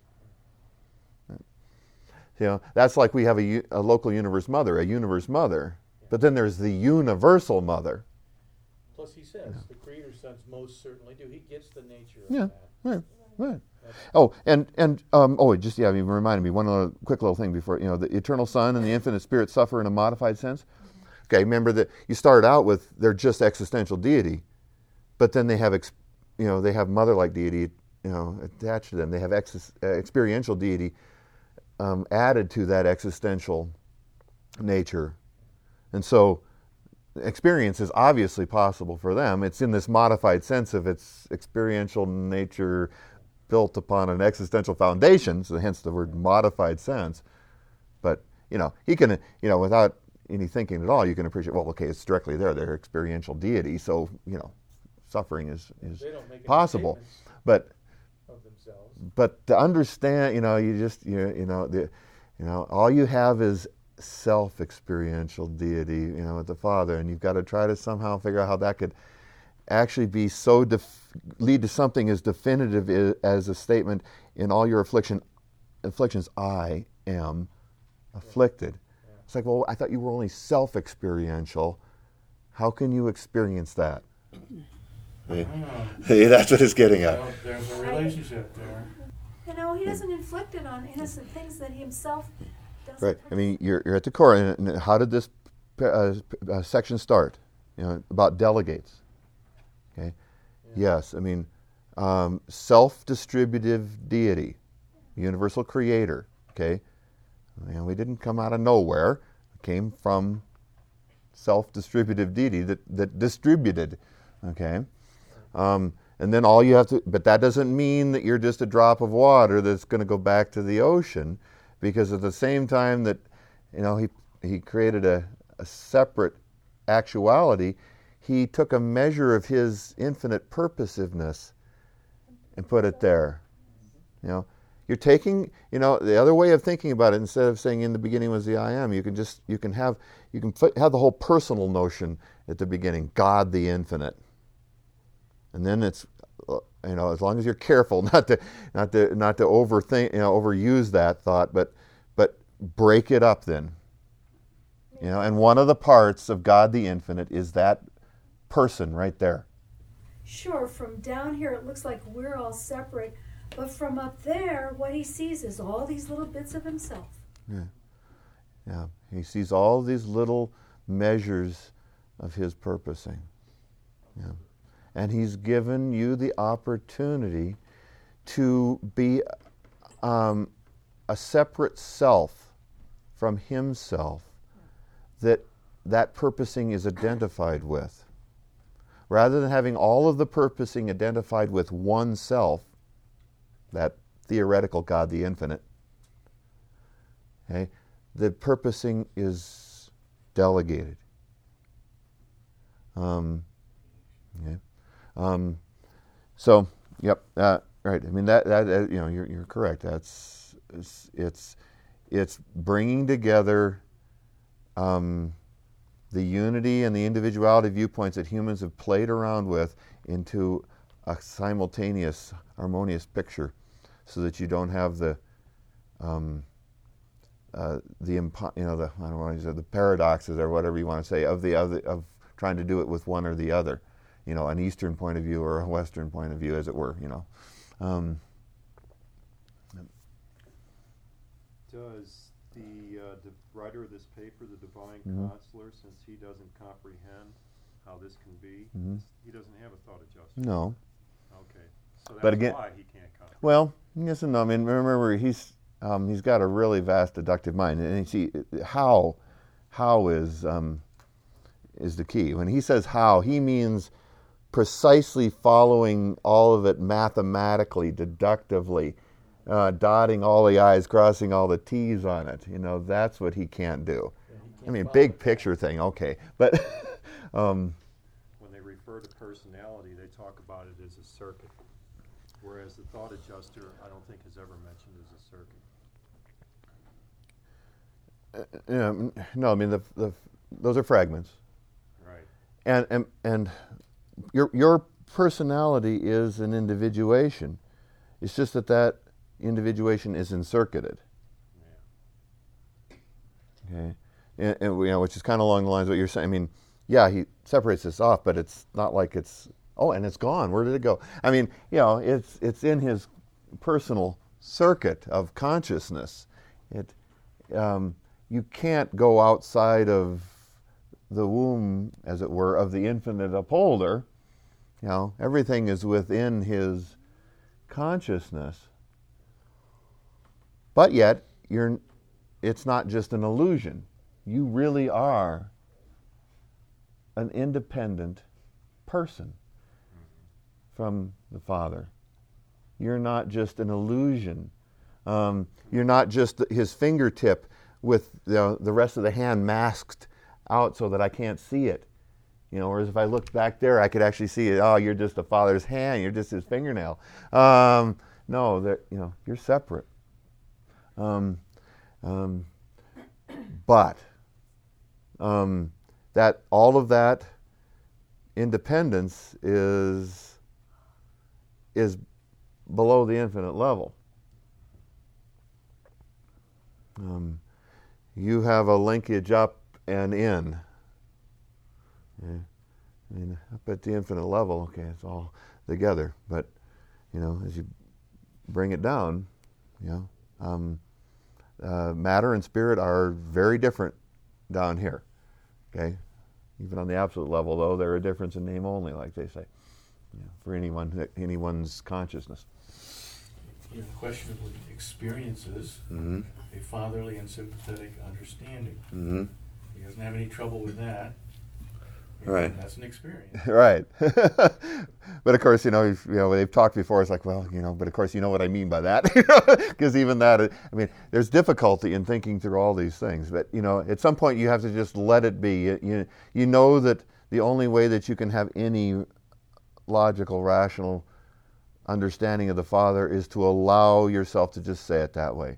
You know, that's like we have a, a local universe mother, a universe mother, yeah. But then there's the universal mother. Plus, he says yeah. The Creator's sons most certainly do. He gets the nature of yeah. that. Right, right. That's oh, and and um, oh, just yeah, you reminded me one little, quick little thing before. You know, the eternal Son and the infinite Spirit suffer in a modified sense. Okay, remember that you start out with they're just existential deity, but then they have ex, you know they have mother-like deity, you know, attached to them. They have ex, uh, experiential deity. Um, added to that existential nature. And so experience is obviously possible for them. It's in this modified sense of its experiential nature built upon an existential foundation, so hence the word modified sense. But, you know, he can, you know, without any thinking at all, you can appreciate, well, okay, it's directly there, they're experiential deity, so, you know, suffering is, is possible. But of themselves. But to understand, you know, you just, you, you know, the, you know, all you have is self-experiential deity, you know, with the Father, and you've got to try to somehow figure out how that could actually be so, def- lead to something as definitive I- as a statement, in all your affliction, afflictions, I am afflicted. Yeah. Yeah. It's like, well, I thought you were only self-experiential. How can you experience that? See? Oh. See, that's what it's getting at. Well, there's a relationship there. You know, he doesn't inflict it on innocent things that he himself doesn't. Right. I mean, you're, you're at the core. And, and how did this uh, uh, section start? You know, about delegates. Okay. Yeah. Yes. I mean, um, self-distributive deity, universal creator. Okay. And we didn't come out of nowhere. It came from self-distributive deity that, that distributed. Okay. Um, and then all you have to, but that doesn't mean that you're just a drop of water that's going to go back to the ocean, because at the same time that, you know, he he created a, a separate actuality, he took a measure of his infinite purposiveness and put it there. You know, you're taking, you know, the other way of thinking about it, instead of saying in the beginning was the I am, you can just, you can have, you can f- have the whole personal notion at the beginning, God the infinite. And then it's, you know, as long as you're careful not to, not to, not to overthink, you know, overuse that thought, but, but break it up then. You know, and one of the parts of God the infinite is that person right there. Sure, from down here it looks like we're all separate, but from up there, what he sees is all these little bits of himself. Yeah, yeah. He sees all these little measures of his purposing. Yeah. And he's given you the opportunity to be um, a separate self from himself that that purposing is identified with. Rather than having all of the purposing identified with oneself, that theoretical God, the infinite, okay, the purposing is delegated. Um, okay. Um, so, yep, uh, right. I mean that that uh, you know you're you're correct. That's it's it's, it's bringing together um, the unity and the individuality viewpoints that humans have played around with into a simultaneous, harmonious picture, so that you don't have the um, uh, the impo- you know the I don't want to say the paradoxes or whatever you want to say of the other of trying to do it with one or the other. You know, an Eastern point of view or a Western point of view, as it were, you know. Um, Does the, uh, the writer of this paper, the Divine Mhm. Counselor, since he doesn't comprehend how this can be, Mhm. he doesn't have a thought adjustment? no. Okay. So that's But again- why he can't comprehend. Well, yes and no. I mean, remember, he's um, he's got a really vast deductive mind, and you see how how is um, is the key. When he says how, he means precisely following all of it mathematically, deductively, uh, dotting all the I's, crossing all the T's on it. You know, that's what he can't do. Yeah, he can't I mean, follow big that. picture thing, okay, but um, When they refer to personality, they talk about it as a circuit, whereas the thought adjuster, I don't think is ever mentioned as a circuit. you know, no, I mean, the, the, those are fragments. Right. And, and, and your, your personality is an individuation. It's just that that individuation is encircuited. Yeah. Okay, and, and you know, which is kind of along the lines of what you're saying. I mean, yeah, he separates this off, but it's not like it's oh, and it's gone. Where did it go? I mean, you know, it's it's in his personal circuit of consciousness. It um, you can't go outside of the womb, as it were, of the infinite upholder. You know, everything is within his consciousness. But yet, you're, it's not just an illusion. You really are an independent person from the Father. You're not just an illusion. Um, you're not just his fingertip with the, the rest of the hand masked out so that I can't see it. You know, whereas if I looked back there, I could actually see it. Oh, you're just the Father's hand. You're just his fingernail. Um, no, that you know, you're separate. Um, um, but um, that all of that independence is is below the infinite level. Um, you have a linkage up and in. Okay. I mean, up at the infinite level, okay, it's all together. But, you know, as you bring it down, you know, um, uh, matter and spirit are very different down here, okay? Even on the absolute level, though, they're a difference in name only, like they say, you know, for anyone, anyone's consciousness. You know, the question of experiences, Mm-hmm. a fatherly and sympathetic understanding. Mm-hmm. He doesn't have any trouble with that. Right. That's an experience. Right. But of course, you know, if, you know, they've talked before. It's like, well, you know, but of course, you know what I mean by that, because even that, I mean, there's difficulty in thinking through all these things. But you know, at some point, you have to just let it be. You you, you know that the only way that you can have any logical, rational understanding of the Father is to allow yourself to just say it that way.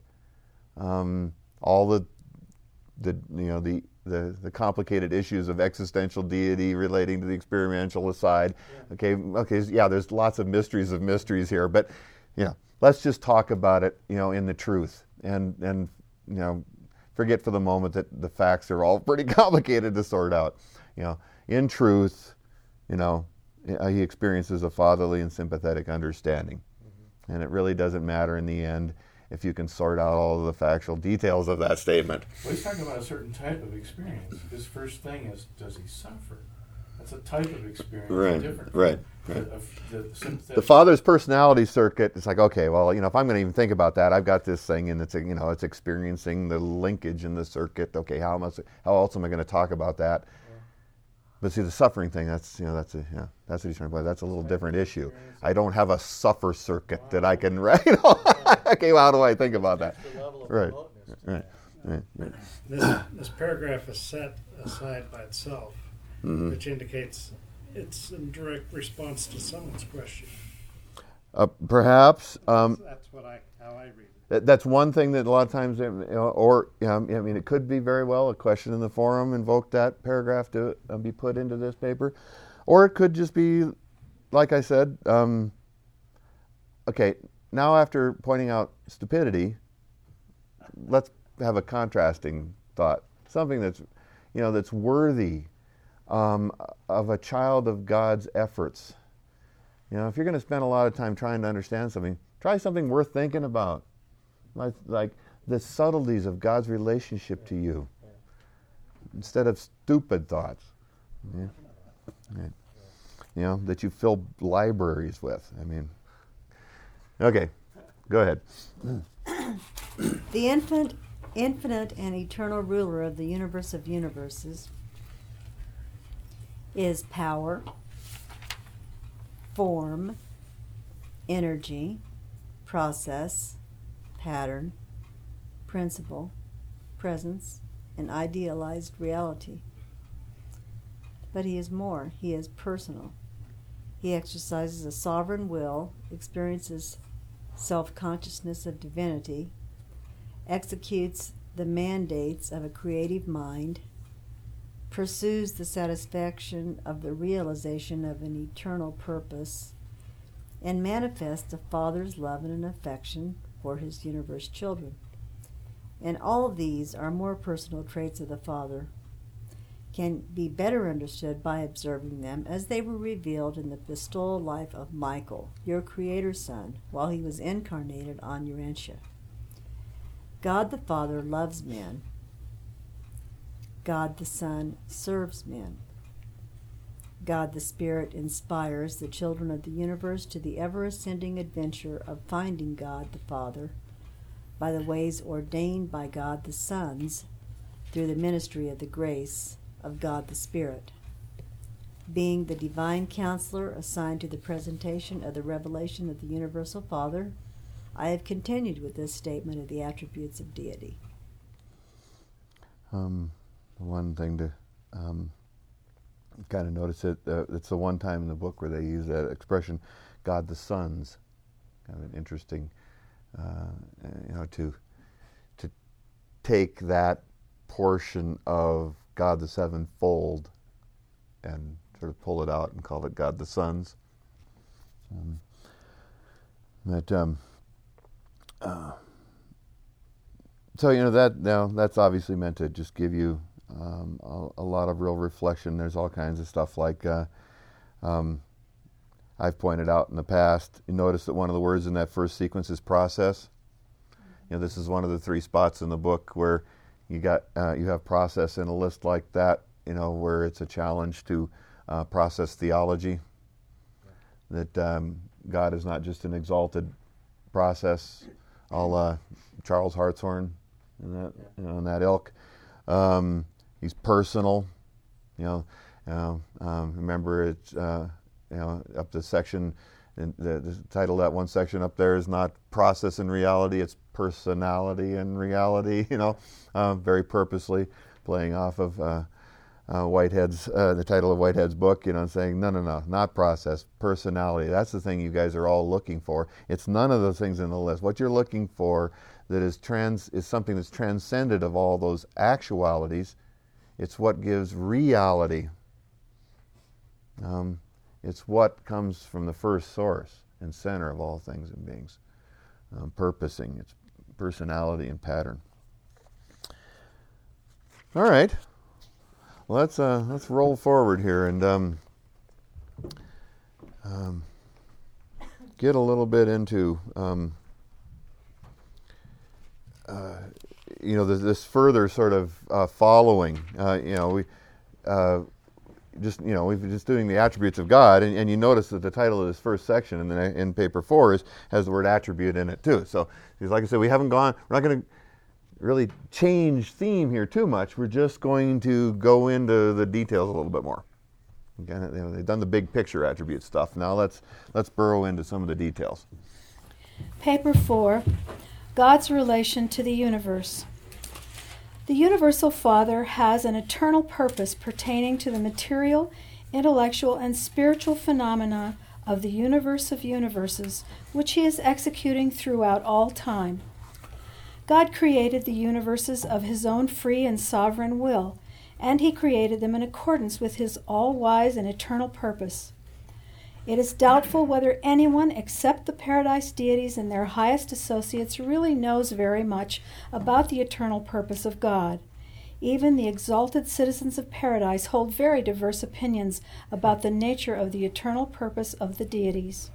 Um, all the the you know the The, the complicated issues of existential deity relating to the experiential aside. Yeah. Okay, okay, yeah, there's lots of mysteries of mysteries here, but you know, let's just talk about it, you know, in the truth, and and you know, forget for the moment that the facts are all pretty complicated to sort out. You know, in truth, you know, he experiences a fatherly and sympathetic understanding, mm-hmm. and it really doesn't matter in the end if you can sort out all of the factual details of that statement. Well, he's talking about a certain type of experience. His first thing is, does he suffer? That's a type of experience. Right, different right, from right. The, the, the, the Father's personality circuit, it's like, okay, well, you know, if I'm going to even think about that, I've got this thing, and it's, you know, it's experiencing the linkage in the circuit. Okay, how much, how else am I going to talk about that? Yeah. But see, the suffering thing, that's, you know, that's a, yeah, that's what he's trying to play. That's a little different issue. I don't have a suffer circuit wow. that I can, right? You know? Okay, well, how do I think about that? Right, right, right, right. This, this paragraph is set aside by itself, mm-hmm. which indicates it's in direct response to someone's question. Uh, perhaps. Um, that's, that's what I, how I read it. That, that's one thing that a lot of times, you know, or you know, I mean, it could be very well a question in the forum invoked that paragraph to uh, be put into this paper, or it could just be, like I said, um, okay, now after pointing out stupidity, let's have a contrasting thought, something that's, you know, that's worthy um, of a child of God's efforts. You know, if you're going to spend a lot of time trying to understand something, try something worth thinking about, like, like the subtleties of God's relationship to you, instead of stupid thoughts. Yeah. Yeah. You know, that you fill libraries with. I mean, okay, go ahead. The infinite, infinite and eternal ruler of the universe of universes is power, form, energy, process, pattern, principle, presence, and idealized reality. But he is more. He is personal. He exercises a sovereign will, experiences self-consciousness of divinity, executes the mandates of a creative mind, pursues the satisfaction of the realization of an eternal purpose, and manifests a father's love and an affection for his universe children. And all of these are more personal traits of the Father, can be better understood by observing them as they were revealed in the bestowal life of Michael, your Creator's son, while he was incarnated on Urantia. God the Father loves men. God the Son serves men. God the Spirit inspires the children of the universe to the ever-ascending adventure of finding God the Father by the ways ordained by God the Sons through the ministry of the grace of God the Spirit. Being the divine counselor assigned to the presentation of the revelation of the universal Father, I have continued with this statement of the attributes of deity. Um, one thing to um, kind of notice it, uh, it's the one time in the book where they use that expression, God the Sons. Kind of an interesting, uh, you know, to to take that portion of God the Sevenfold and sort of pull it out and call it God the Sons. Um, that um, uh, so you know that now that's obviously meant to just give you um, a, a lot of real reflection. There's all kinds of stuff like uh, um, I've pointed out in the past. You notice that one of the words in that first sequence is process. You know, this is one of the three spots in the book where you got uh, you have process in a list like that. You know, where it's a challenge to uh, process theology. That um, God is not just an exalted process. All uh, Charles Hartshorne and that, you know, and that ilk. Um, he's personal. You know, uh, um, remember it. Uh, you know, up the section, and the, the title of that one section up there is not process and reality. It's personality and reality. You know, uh, very purposely playing off of uh, uh, Whitehead's uh, the title of Whitehead's book. You know, saying no, no, no, not process, personality. That's the thing you guys are all looking for. It's none of those things in the list. What you're looking for that is trans is something that's transcended of all those actualities. It's what gives reality. Um, it's what comes from the first source and center of all things and beings. Um, purposing, it's personality and pattern. All right, well, let's uh, let's roll forward here and um, um, get a little bit into um, uh, you know this, this further sort of uh, following. Uh, you know, we uh, just you know we've just doing the attributes of God, and, and you notice that the title of this first section in the in paper four is has the word attribute in it too. So, like I said, we haven't gone. We're not going to really change theme here too much. We're just going to go into the details a little bit more. Again, you know, they've done the big picture attribute stuff. Now let's let's burrow into some of the details. Paper four, God's relation to the universe. The universal Father has an eternal purpose pertaining to the material, intellectual, and spiritual phenomena of the universe of universes, which he is executing throughout all time. God created the universes of his own free and sovereign will, and he created them in accordance with his all-wise and eternal purpose. It is doubtful whether anyone except the paradise deities and their highest associates really knows very much about the eternal purpose of God. Even the exalted citizens of paradise hold very diverse opinions about the nature of the eternal purpose of the deities.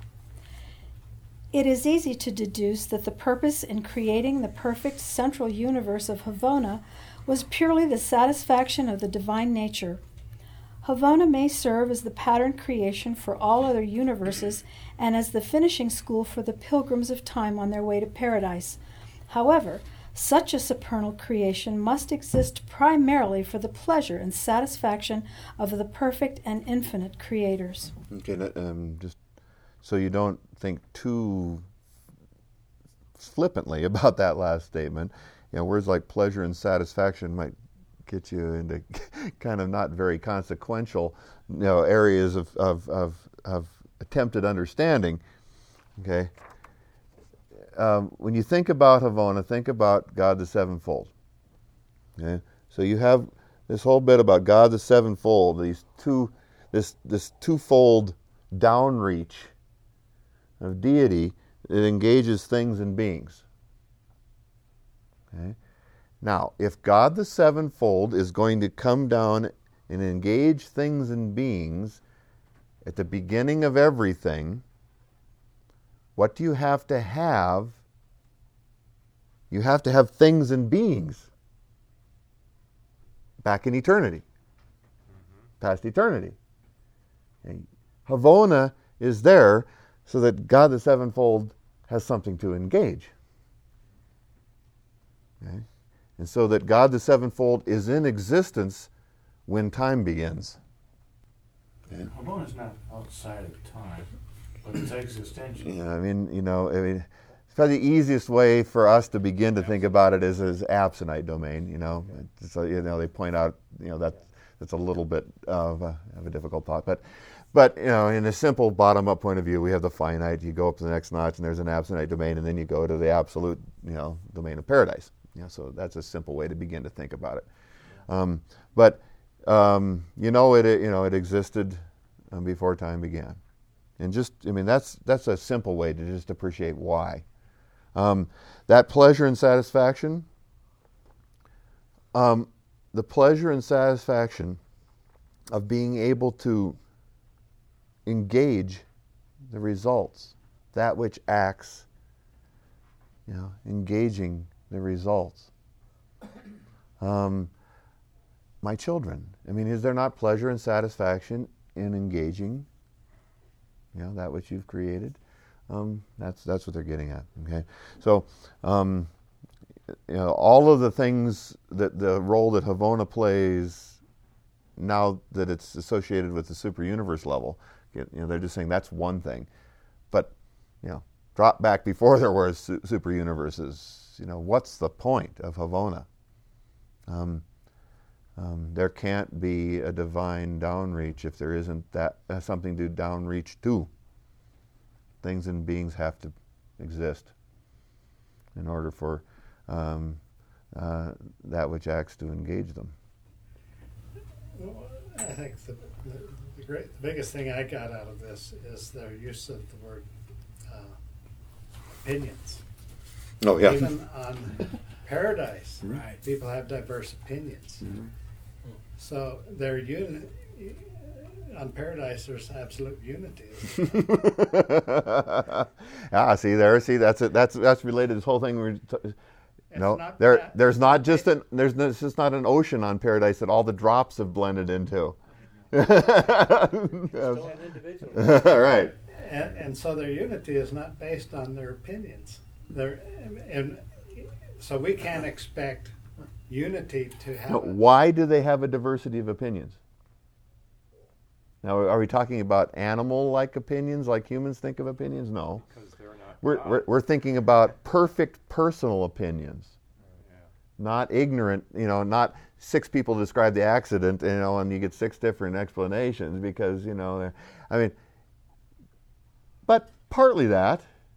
It is easy to deduce that the purpose in creating the perfect central universe of Havona was purely the satisfaction of the divine nature. Havona may serve as the pattern creation for all other universes and as the finishing school for the pilgrims of time on their way to paradise. However, such a supernal creation must exist primarily for the pleasure and satisfaction of the perfect and infinite creators. Okay, um, just so you don't think too flippantly about that last statement, you know, words like pleasure and satisfaction might get you into kind of not very consequential, you know, areas of, of, of, of attempted understanding. Okay, um, when you think about Havona, think about God the sevenfold. Okay, so you have this whole bit about God the sevenfold, these two, this this twofold downreach of deity that engages things and beings. Okay. Now, if God the sevenfold is going to come down and engage things and beings at the beginning of everything, what do you have to have? You have to have things and beings back in eternity, mm-hmm. past eternity. Okay. Havona is there so that God the sevenfold has something to engage. Okay. And so that God the sevenfold is in existence when time begins. Okay. Havona is not outside of time, but it's existential. Yeah, I mean, you know, I mean, it's probably the easiest way for us to begin to think about it is as absentite domain. You know, so you know they point out, you know, that that's a little bit of a, of a difficult thought, but. But, you know, in a simple bottom-up point of view, we have the finite. You go up to the next notch, and there's an absentite domain, and then you go to the absolute, you know, domain of paradise. You know, so that's a simple way to begin to think about it. Um, but um, you know, it you know it existed um, before time began, and just I mean that's that's a simple way to just appreciate why. Um, that pleasure and satisfaction. Um, the pleasure and satisfaction of being able to engage the results, that which acts, you know, engaging the results. Um, my children, I mean, is there not pleasure and satisfaction in engaging, you know, that which you've created? Um, that's that's what they're getting at. Okay, so um, you know, all of the things that the role that Havona plays now that it's associated with the super universe level, you know, they're just saying that's one thing, but you know, drop back before there were su- super universes. You know, what's the point of Havona? Um, um, there can't be a divine downreach if there isn't that uh, something to downreach to. Things and beings have to exist in order for um, uh, that which acts to engage them. Well, I think the, the, the, great, the biggest thing I got out of this is their use of the word uh, opinions. Oh, yeah. Even on paradise, Right. people have diverse opinions. Mm-hmm. So their unit on paradise, there's absolute unity. Ah, see there, see that's it. That's that's related to this whole thing. We're t- no, not there that- there's not just an there's no, it's just not an ocean on paradise that all the drops have blended into. Still an individual. Right. And, and so their unity is not based on their opinions. Their, and so we can't expect unity to have. No, a- why do they have a diversity of opinions? Now, are we talking about animal-like opinions, like humans think of opinions? No. Because they're not We're, God. we're, we're thinking about perfect personal opinions, Yeah. not ignorant, you know, not six people describe the accident, you know, and you get six different explanations because, you know, they're, I mean, but partly that,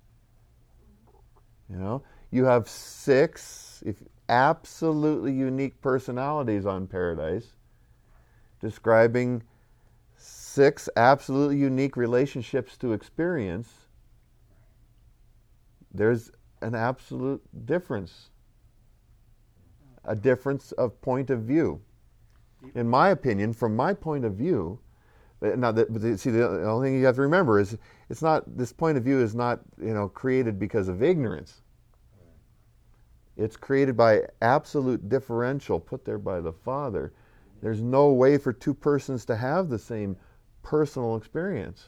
you know, you have six if absolutely unique personalities on Paradise describing six absolutely unique relationships to experience. There's an absolute difference, a difference of point of view. In my opinion, from my point of view, now that, but the, see, the only thing you have to remember is it's not, this point of view is not, you know, created because of ignorance. It's created by absolute differential put there by the Father. There's no way for two persons to have the same personal experience.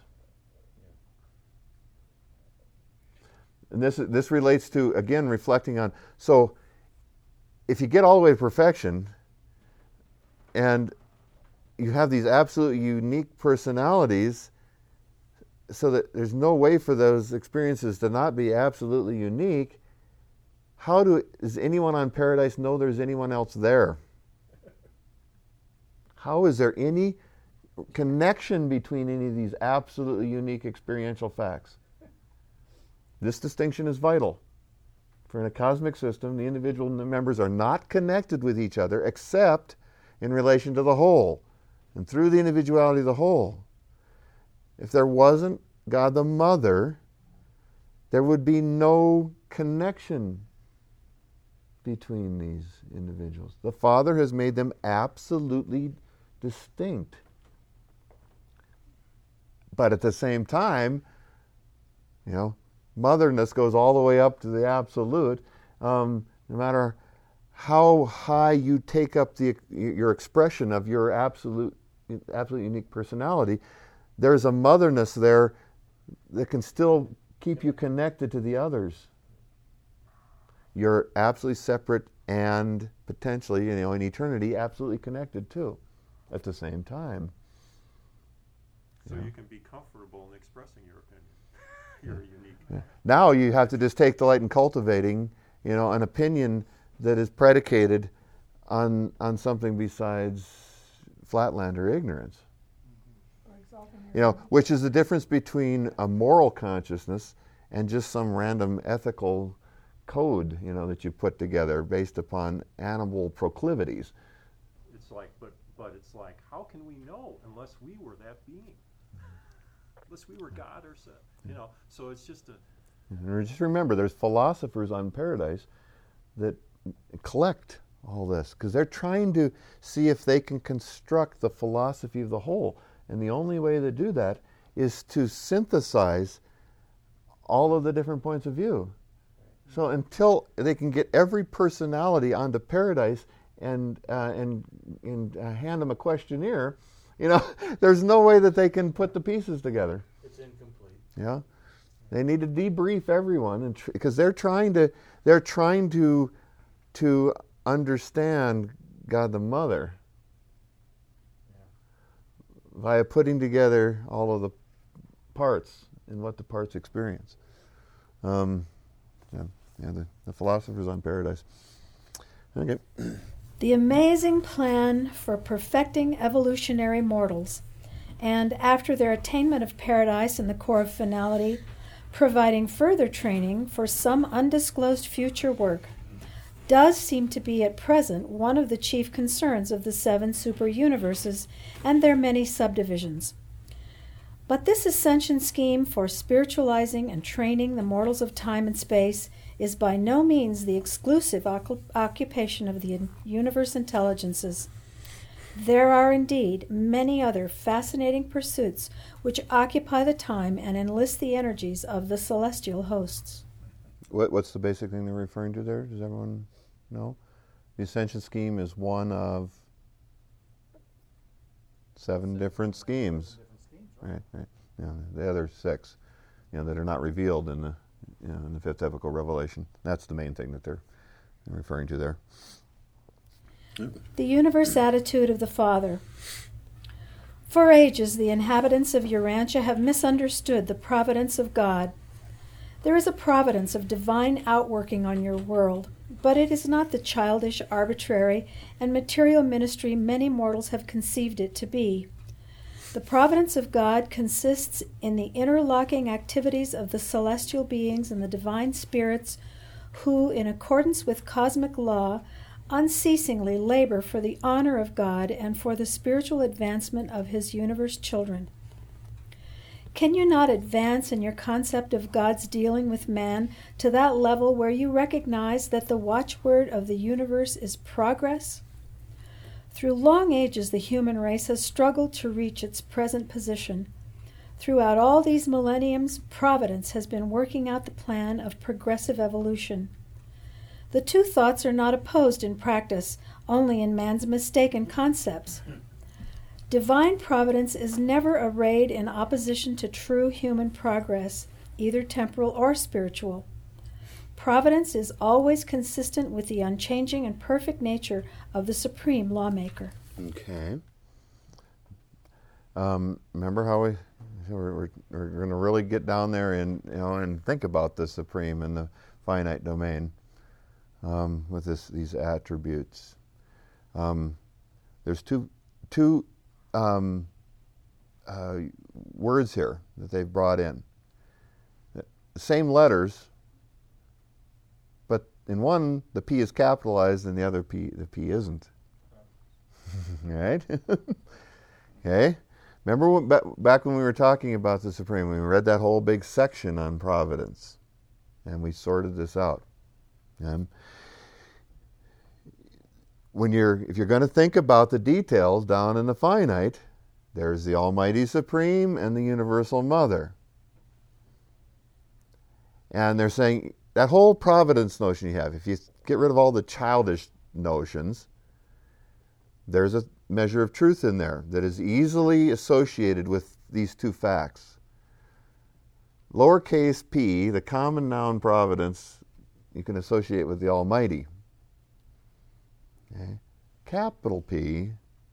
And this this relates to, again, reflecting on, so if you get all the way to perfection and you have these absolutely unique personalities so that there's no way for those experiences to not be absolutely unique, how do, does anyone on Paradise know there's anyone else there? How is there any connection between any of these absolutely unique experiential facts? This distinction is vital. For in a cosmic system, the individual members are not connected with each other except in relation to the whole and through the individuality of the whole. If there wasn't God the Mother, there would be no connection between these individuals. The Father has made them absolutely distinct. But at the same time, you know, motherness goes all the way up to the absolute. Um, no matter how high you take up the your expression of your absolute, absolute unique personality, there's a motherness there that can still keep you connected to the others. You're absolutely separate and potentially, you know, in eternity, absolutely connected too, at the same time. So Yeah. you can be comfortable in expressing your opinion. You're unique. Yeah. Now you have to just take delight in cultivating, you know, an opinion that is predicated on on something besides flatland or ignorance. You know, which is the difference between a moral consciousness and just some random ethical code, you know, that you put together based upon animal proclivities. It's like, but but it's like, how can we know unless we were that being? Unless we were God or so, you know. So it's just a. And just remember, there's philosophers on Paradise that collect all this, because they're trying to see if they can construct the philosophy of the whole. And the only way to do that is to synthesize all of the different points of view. So until they can get every personality onto Paradise and uh, and and uh, hand them a questionnaire, you know, there's no way that they can put the pieces together. It's incomplete. Yeah, they need to debrief everyone, and tr- because they're trying to they're trying to to understand God the Mother yeah. via putting together all of the parts and what the parts experience. Um, yeah, yeah. The, the philosophers on Paradise. Okay. The amazing plan for perfecting evolutionary mortals, and after their attainment of paradise in the core of finality, providing further training for some undisclosed future work, does seem to be at present one of the chief concerns of the seven super-universes and their many subdivisions. But this ascension scheme for spiritualizing and training the mortals of time and space is by no means the exclusive ocu- occupation of the universe intelligences. There are indeed many other fascinating pursuits which occupy the time and enlist the energies of the celestial hosts. What, what's the basic thing they're referring to there? Does everyone know? The ascension scheme is one of seven different schemes. Right, right. Yeah, the other six, you know, that are not revealed in the, you know, in the fifth epical revelation. That's the main thing that they're referring to there. The universe attitude of the Father. For ages, the inhabitants of Urantia have misunderstood the providence of God. There is a providence of divine outworking on your world, but it is not the childish, arbitrary, and material ministry many mortals have conceived it to be. The providence of God consists in the interlocking activities of the celestial beings and the divine spirits who, in accordance with cosmic law, unceasingly labor for the honor of God and for the spiritual advancement of His universe children. Can you not advance in your concept of God's dealing with man to that level where you recognize that the watchword of the universe is progress? Through long ages, the human race has struggled to reach its present position. Throughout all these millenniums, Providence has been working out the plan of progressive evolution. The two thoughts are not opposed in practice, only in man's mistaken concepts. Divine Providence is never arrayed in opposition to true human progress, either temporal or spiritual. Providence is always consistent with the unchanging and perfect nature of the supreme lawmaker. Okay. Um, remember how we we're, we're, we're going to really get down there and you know and think about the supreme and the finite domain um, with this these attributes. Um, there's two two um, uh, words here that they've brought in. The same letters. In one, the P is capitalized, and the other P, the P isn't. Right? Okay. Remember when, back when we were talking about the Supreme, we read that whole big section on Providence, and we sorted this out. Um, when you're, if you're going to think about the details down in the finite, there's the Almighty Supreme and the Universal Mother, and they're saying. That whole providence notion you have, if you get rid of all the childish notions, there's a measure of truth in there that is easily associated with these two facts. Lowercase p, the common noun providence, you can associate with the Almighty. Okay. Capital P,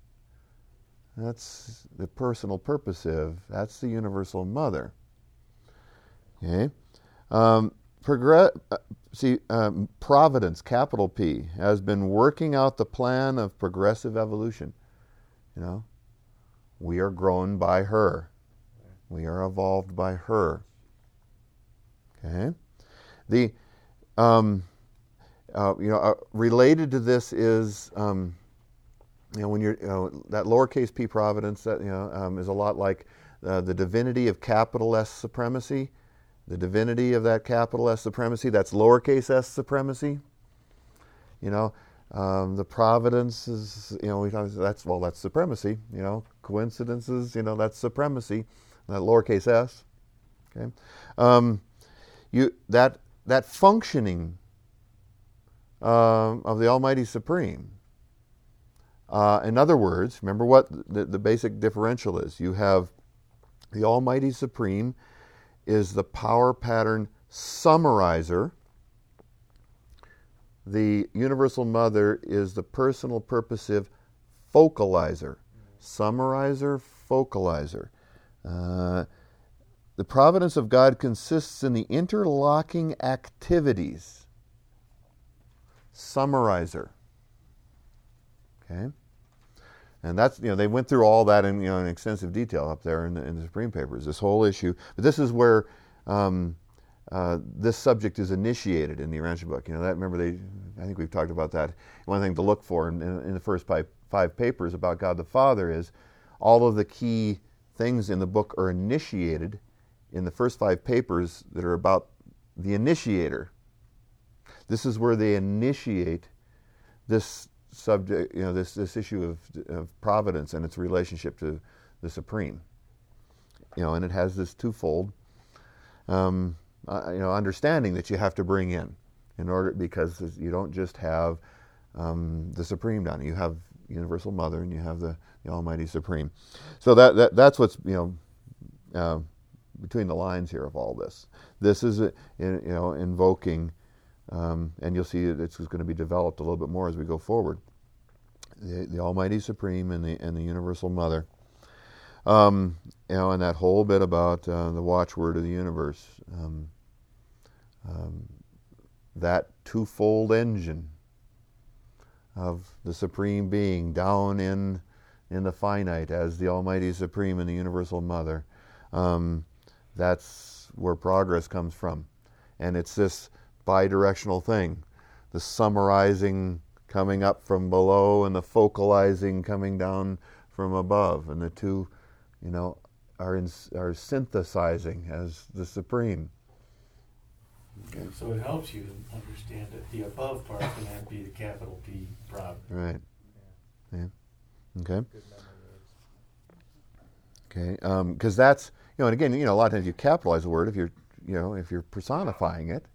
that's the personal purposive, that's the Universal Mother. Okay. Um, Progress, uh, see, um, Providence, capital P, has been working out the plan of progressive evolution. You know, we are grown by her. We are evolved by her. Okay. The, um, uh, you know, uh, related to this is, um, you know, when you're, you know, that lowercase p Providence, that, you know, um, is a lot like uh, the divinity of capital S supremacy. The divinity of that capital S supremacy, that's lowercase s supremacy. You know, Um, the providence is, you know, we talk, that's, well, that's supremacy. You know, coincidences, you know, that's supremacy. That lowercase s. Okay, um, you that that functioning uh, of the Almighty Supreme. Uh, in other words, remember what the, the basic differential is. You have the Almighty Supreme is the power pattern summarizer. The Universal Mother is the personal purposive focalizer. Summarizer, focalizer. Uh, the providence of God consists in the interlocking activities. Summarizer. Okay? And that's, you know, they went through all that in, you know, in extensive detail up there in the, in the Supreme Papers, this whole issue. But this is where um, uh, this subject is initiated in the Urantia book. You know, that, remember, they, I think we've talked about that. One thing to look for in, in, in the first five, five papers about God the Father is all of the key things in the book are initiated in the first five papers that are about the initiator. This is where they initiate this subject, you know, this, this issue of, of providence and its relationship to the Supreme. You know, and it has this twofold, um, uh, you know, understanding that you have to bring in, in order, because you don't just have um, the Supreme down. You have Universal Mother and you have the, the Almighty Supreme. So that, that that's what's, you know, uh, between the lines here of all this. This is, uh, in, you know, invoking. Um, and you'll see that it's going to be developed a little bit more as we go forward. The, the Almighty Supreme and the and the Universal Mother, um, you know, and that whole bit about uh, the watchword of the universe, um, um, that twofold engine of the Supreme Being down in in the finite as the Almighty Supreme and the Universal Mother. Um, that's where progress comes from, and it's this bi-directional thing, the summarizing coming up from below and the focalizing coming down from above, and the two, you know, are in, are synthesizing as the Supreme. Okay. So it helps you to understand that the above part can have be the capital P providence. Right. Yeah. yeah. Okay. Okay. Because um, that's, you know, and again, you know, a lot of times you capitalize a word if you're, you know, if you're personifying it.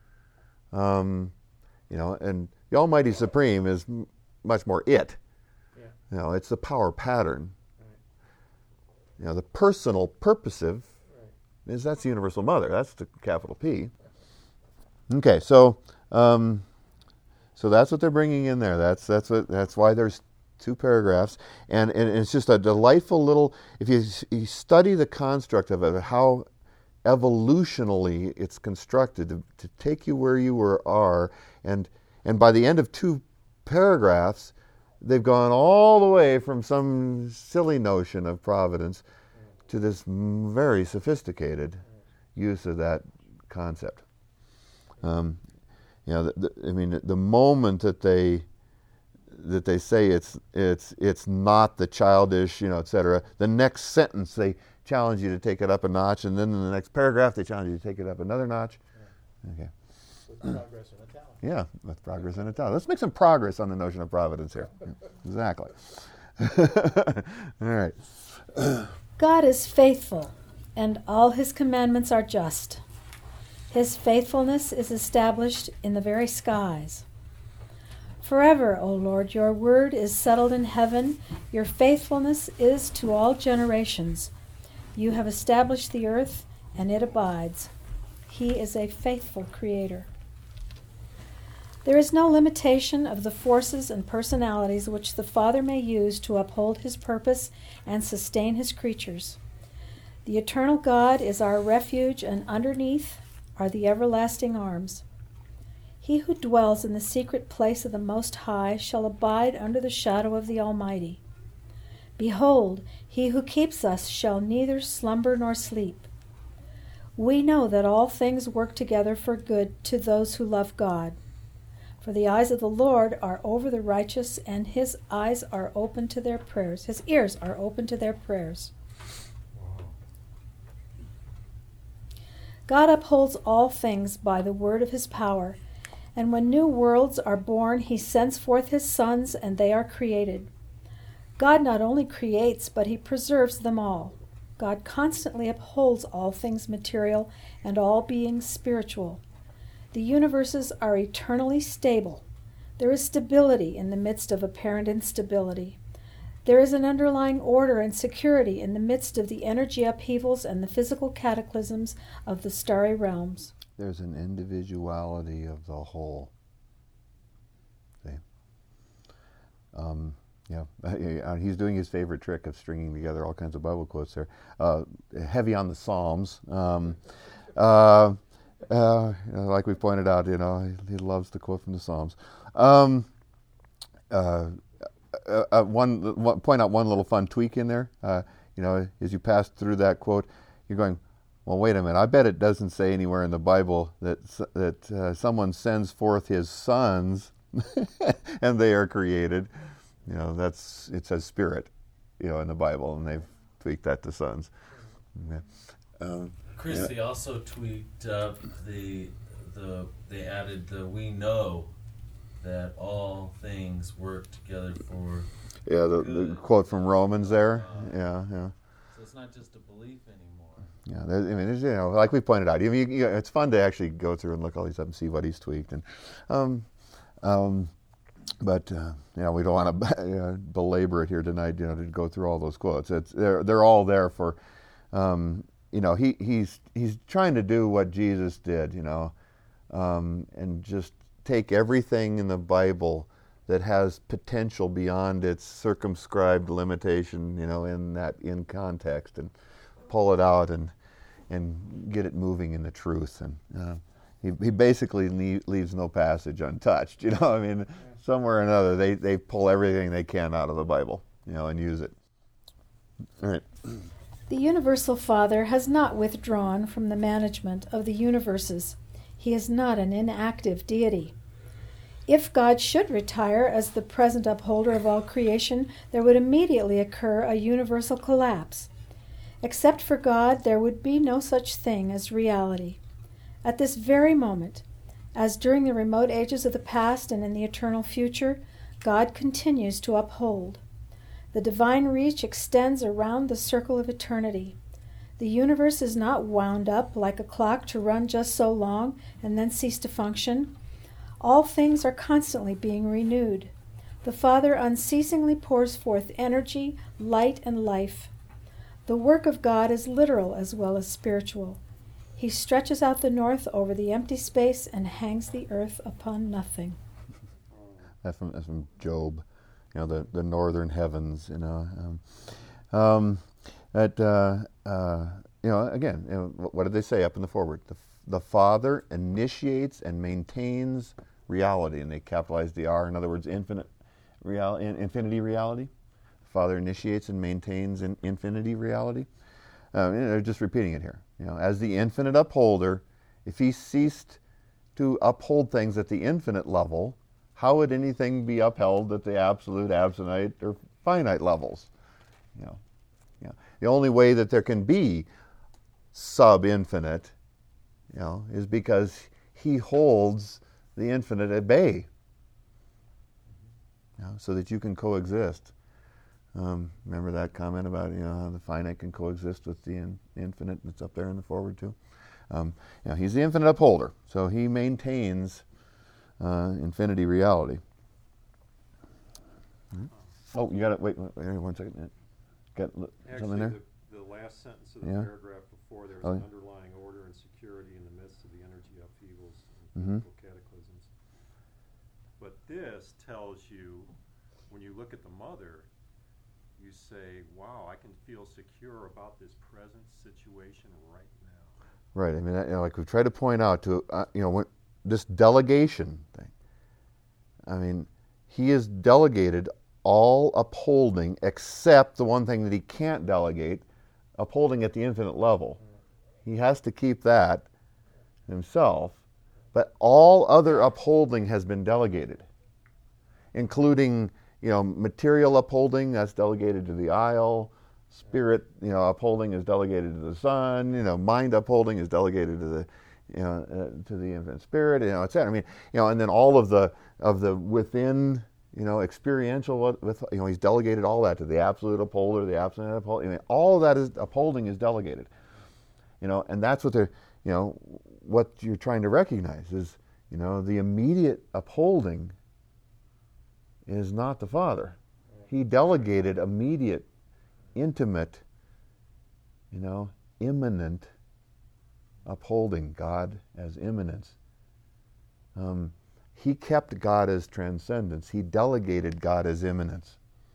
Um, you know, and the Almighty Supreme is m- much more it. Yeah. You know, it's the power pattern. Right. You know, the personal purposive right. is that's the Universal Mother. That's the capital P. Okay, so um, so that's what they're bringing in there. That's that's what that's why there's two paragraphs, and and it's just a delightful little. If you, you study the construct of it, how evolutionally it's constructed to, to take you where you were, are, and and by the end of two paragraphs, they've gone all the way from some silly notion of providence to this very sophisticated use of that concept. Um, you know, the, the, I mean, the moment that they that they say it's it's it's not the childish, you know, et cetera, the next sentence they challenge you to take it up a notch, and then in the next paragraph they challenge you to take it up another notch. Yeah. Okay. With progress in italics. Yeah, with progress in italics. Let's make some progress on the notion of providence here. Exactly. All right. God is faithful, and all his commandments are just. His faithfulness is established in the very skies. Forever, O Lord, your word is settled in heaven. Your faithfulness is to all generations. You have established the earth, and it abides. He is a faithful creator. There is no limitation of the forces and personalities which the Father may use to uphold his purpose and sustain his creatures. The eternal God is our refuge, and underneath are the everlasting arms. He who dwells in the secret place of the Most High shall abide under the shadow of the Almighty. Behold, he who keeps us shall neither slumber nor sleep. We know that all things work together for good to those who love God. For the eyes of the Lord are over the righteous, and his eyes are open to their prayers. His ears are open to their prayers. God upholds all things by the word of his power, And when new worlds are born, he sends forth his sons, and they are created. God not only creates, but he preserves them all. God constantly upholds all things material and all beings spiritual. The universes are eternally stable. There is stability in the midst of apparent instability. There is an underlying order and security in the midst of the energy upheavals and the physical cataclysms of the starry realms. There's an individuality of the whole. See? Um, yeah, he's doing his favorite trick of stringing together all kinds of Bible quotes there. Uh, heavy on the Psalms. Um, uh, uh, like we pointed out, you know, he, he loves to quote from the Psalms. Um, uh, uh, uh, one, one, point out one little fun tweak in there. Uh, you know, as you pass through that quote, you're going, well, wait a minute. I bet it doesn't say anywhere in the Bible that that uh, someone sends forth his sons, and they are created. You know, that's it says spirit, you know, in the Bible, and they've tweaked that to sons. Yeah. Um, Chris, yeah. they also tweaked up the the they added the we know that all things work together for yeah the, the quote from Romans there. Uh, yeah, yeah. So it's not just a belief anymore. Yeah, I mean, there's, you know, like we pointed out, you, you, it's fun to actually go through and look all these up and see what he's tweaked, and um, um, but uh, you know, we don't want to you know, belabor it here tonight. You know, to go through all those quotes. It's they're they're all there for, um, you know, he he's he's trying to do what Jesus did, you know, um, and just take everything in the Bible that has potential beyond its circumscribed limitation, you know, in that in context, and pull it out and and get it moving in the truth. And uh, he he basically leave, leaves no passage untouched. You know, I mean, somewhere or another they they pull everything they can out of the Bible, you know, and use it. All right. The Universal Father has not withdrawn from the management of the universes. He is not an inactive deity. If God should retire as the present upholder of all creation, there would immediately occur a universal collapse. Except for God, there would be no such thing as reality. At this very moment, as during the remote ages of the past and in the eternal future, God continues to uphold. The divine reach extends around the circle of eternity. The universe is not wound up like a clock to run just so long and then cease to function. All things are constantly being renewed. The Father unceasingly pours forth energy, light, and life. The work of God is literal as well as spiritual. He stretches out the north over the empty space and hangs the earth upon nothing. That's from, that's from Job, you know, the, the northern heavens, you know. Um, um, that, uh, uh, you know, again, you know, what did they say up in the foreword? The, the Father initiates and maintains reality, and they capitalized the R, in other words, infinite real, infinity reality. Father initiates and maintains an infinity reality. Um, you know, they're just repeating it here. You know, as the infinite upholder, if he ceased to uphold things at the infinite level, how would anything be upheld at the absolute, absolute, or finite levels? You know, you know, the only way that there can be sub-infinite, you know, is because he holds the infinite at bay, you know, so that you can coexist. Um, remember that comment about, you know, how the finite can coexist with the in, infinite that's up there in the forward too? Um, you know, he's the infinite upholder, so he maintains uh, infinity reality. Hmm? Oh, you got it. Wait, wait, wait one second. Got li- something there? The, the last sentence of the Yeah. paragraph before, there's Oh, an yeah. underlying order and security in the midst of the energy upheavals Mhm. and physical cataclysms. But this tells you, when you look at the mother, you say, wow, I can feel secure about this present situation right now. Right. I mean, you know, like we try to point out to, uh, you know, when, this delegation thing. I mean, he has delegated all upholding except the one thing that he can't delegate, upholding at the infinite level. He has to keep that himself, but all other upholding has been delegated, including, you know, material upholding, that's delegated to the isle. Spirit, you know, upholding is delegated to the sun. You know, mind upholding is delegated to the, you know, uh, to the infinite spirit, you know, et cetera. I mean, you know, and then all of the of the within, you know, experiential with, you know, he's delegated all that to the absolute upholder, the absolute upholder. I mean, all of that is upholding is delegated. You know, and that's what they're, you know, what you're trying to recognize is, you know, the immediate upholding is not the Father. He delegated immediate, intimate, you know, immanent upholding, God as immanence. Um, he kept God as transcendence. He delegated God as immanence.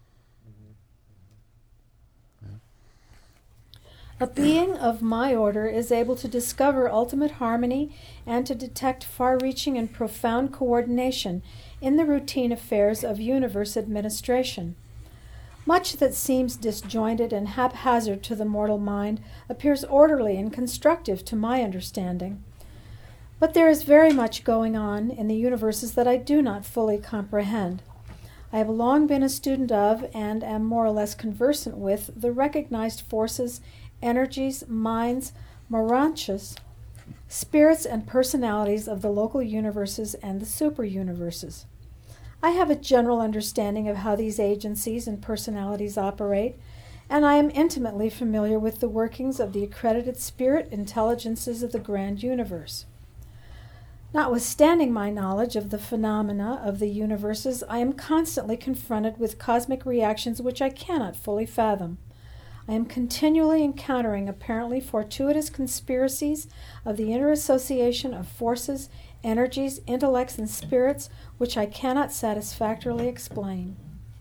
A being of my order is able to discover ultimate harmony and to detect far-reaching and profound coordination in the routine affairs of universe administration. Much that seems disjointed and haphazard to the mortal mind appears orderly and constructive to my understanding. But there is very much going on in the universes that I do not fully comprehend. I have long been a student of and am more or less conversant with the recognized forces, energies, minds, moranchas, spirits, and personalities of the local universes and the super-universes. I have a general understanding of how these agencies and personalities operate, and I am intimately familiar with the workings of the accredited spirit intelligences of the grand universe. Notwithstanding my knowledge of the phenomena of the universes, I am constantly confronted with cosmic reactions which I cannot fully fathom. I am continually encountering apparently fortuitous conspiracies of the interassociation of forces, energies, intellects, and spirits which I cannot satisfactorily explain.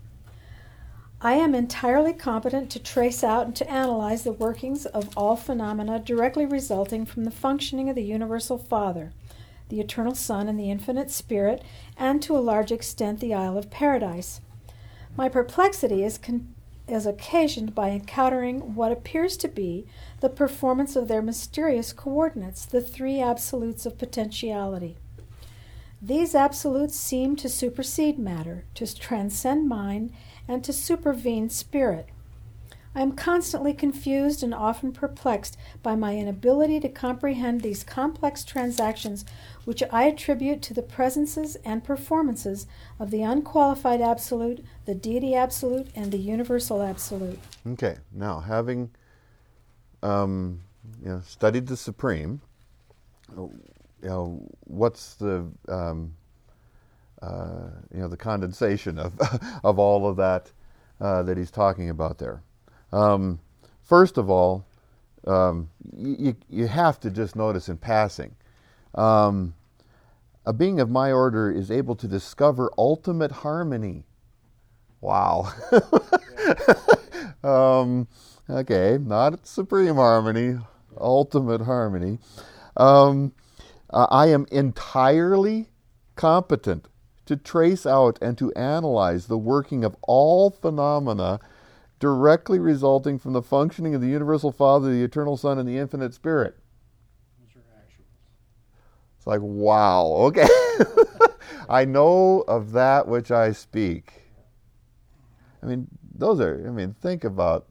I am entirely competent to trace out and to analyze the workings of all phenomena directly resulting from the functioning of the Universal Father, the Eternal Son, and the Infinite Spirit, and to a large extent the Isle of Paradise. My perplexity is con- is occasioned by encountering what appears to be the performance of their mysterious coordinates, the three absolutes of potentiality. These absolutes seem to supersede matter, to transcend mind, and to supervene spirit. I am constantly confused and often perplexed by my inability to comprehend these complex transactions which I attribute to the presences and performances of the unqualified absolute, the deity absolute, and the universal absolute. Okay, now having um, you know, studied the Supreme, you know, what's the um, uh, you know the condensation of of all of that uh, that he's talking about there? Um, first of all, um, you, you have to just notice in passing, um, a being of my order is able to discover ultimate harmony. Wow. um, okay, not supreme harmony, ultimate harmony. Um, uh, I am entirely competent to trace out and to analyze the working of all phenomena directly resulting from the functioning of the Universal Father, the Eternal Son, and the Infinite Spirit. Those are actuals. It's like, wow, okay. I know of that which I speak. I mean, those are, I mean, think about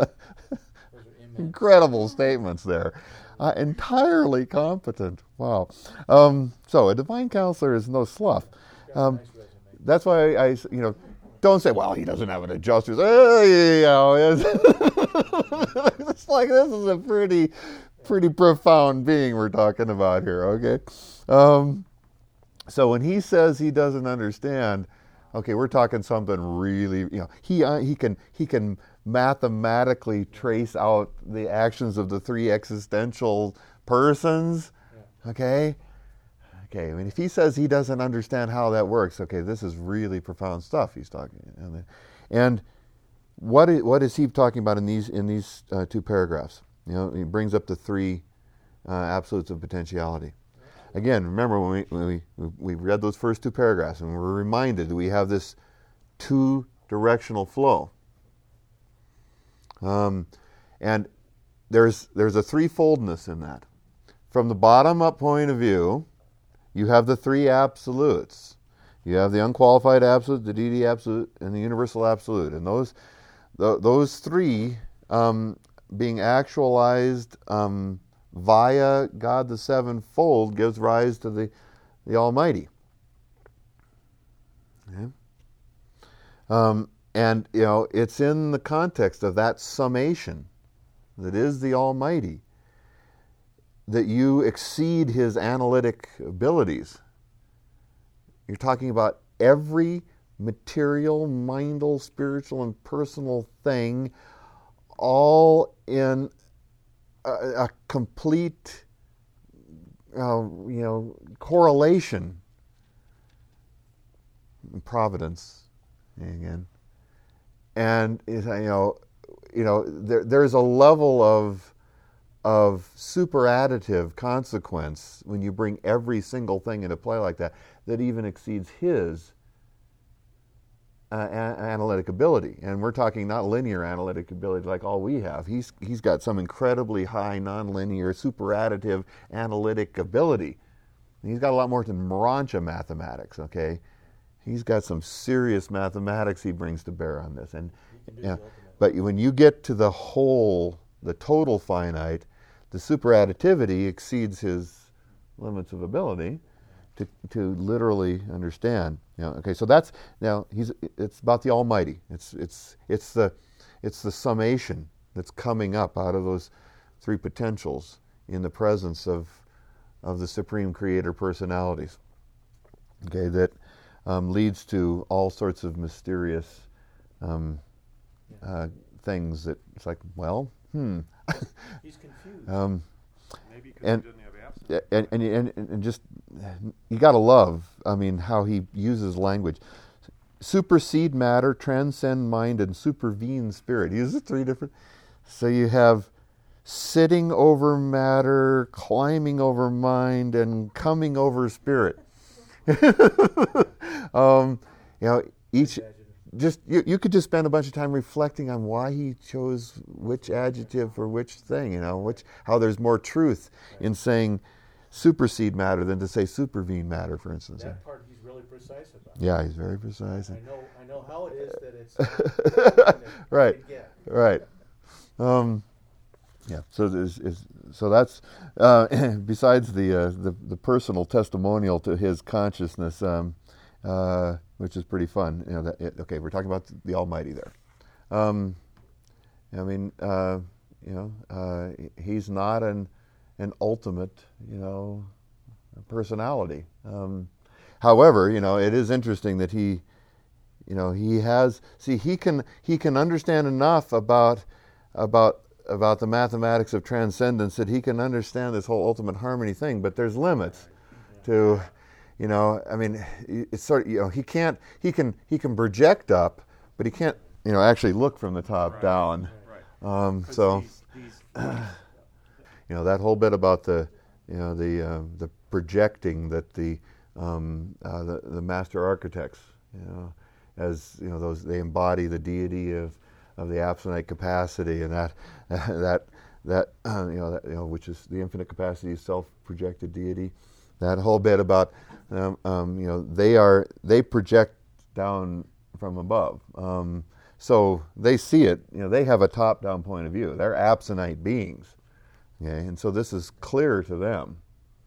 incredible statements there. Uh, entirely competent. Wow. Um, so a divine counselor is no slough. Um, that's why I, I, you know, don't say, well, he doesn't have an adjuster. Hey, you know, it's, it's like this is a pretty, pretty profound being we're talking about here, okay? Um, so when he says he doesn't understand, okay, we're talking something really, you know, he uh, he can he can mathematically trace out the actions of the three existential persons, okay? Okay, I mean, if he says he doesn't understand how that works, okay, this is really profound stuff he's talking. And, and what is, what is he talking about in these in these uh, two paragraphs? You know, he brings up the three uh, absolutes of potentiality. Again, remember when we, when we we read those first two paragraphs, and we're reminded that we have this two-directional flow. Um, and there's there's a threefoldness in that. From the bottom-up point of view, you have the three absolutes. You have the unqualified absolute, the deity absolute, and the universal absolute. And those th- those three um, being actualized um, via God the sevenfold, gives rise to the, the Almighty. Okay? Um, and, you know, it's in the context of that summation that is the Almighty that you exceed his analytic abilities. You're talking about every material, mindal, spiritual, and personal thing all in a, a complete uh, you know, correlation. Providence, again. And, you know, you know there, there's a level of of superadditive consequence when you bring every single thing into play like that, that even exceeds his uh, a- analytic ability. And we're talking not linear analytic ability like all we have. He's he's got some incredibly high nonlinear superadditive analytic ability. And he's got a lot more than Morancha mathematics, okay? He's got some serious mathematics he brings to bear on this. And yeah, but when you get to the whole, the total finite, the superadditivity exceeds his limits of ability to to literally understand. You know, okay, so that's now he's it's about the Almighty. It's it's it's the it's the summation that's coming up out of those three potentials in the presence of of the Supreme Creator personalities. Okay, that um, leads to all sorts of mysterious um, uh, things that it's like, well, hmm. He's confused. um, Maybe because and, he doesn't have absence. and, and, and, and just, you got to love, I mean, how he uses language. Supersede matter, transcend mind, and supervene spirit. He uses three different. So you have sitting over matter, climbing over mind, and coming over spirit. um, you know, each just you, you could just spend a bunch of time reflecting on why he chose which adjective for which thing. You know, which how there's more truth in saying supersede matter than to say supervene matter, for instance. That part he's really precise about. Yeah, he's very precise. I know, I know how it is that it's not right, get. right. Um, yeah. So there's, is so that's uh, besides the, uh, the the personal testimonial to his consciousness, um, uh, which is pretty fun. You know, that it, okay, we're talking about the Almighty there. Um, I mean, uh, you know, uh, he's not an an ultimate, you know, personality. Um, however, you know, it is interesting that he, you know, he has. See, he can he can understand enough about about. about the mathematics of transcendence that he can understand this whole ultimate harmony thing, but there's limits to, you know, I mean, it's sort of, you know, he can't, he can, he can project up, but he can't, you know, actually look from the top Right. down. Right. Um, so, These, these, you know, that whole bit about the, you know, the uh, the projecting that the, um, uh, the the master architects, you know, as you know, those they embody the deity of. of the apsonite capacity, and that that that uh, you know that, you know which is the infinite capacity of self-projected deity. That whole bit about um, um, you know they are they project down from above, um, so they see it. You know they have a top-down point of view. They're apsonite beings, okay, and so this is clear to them.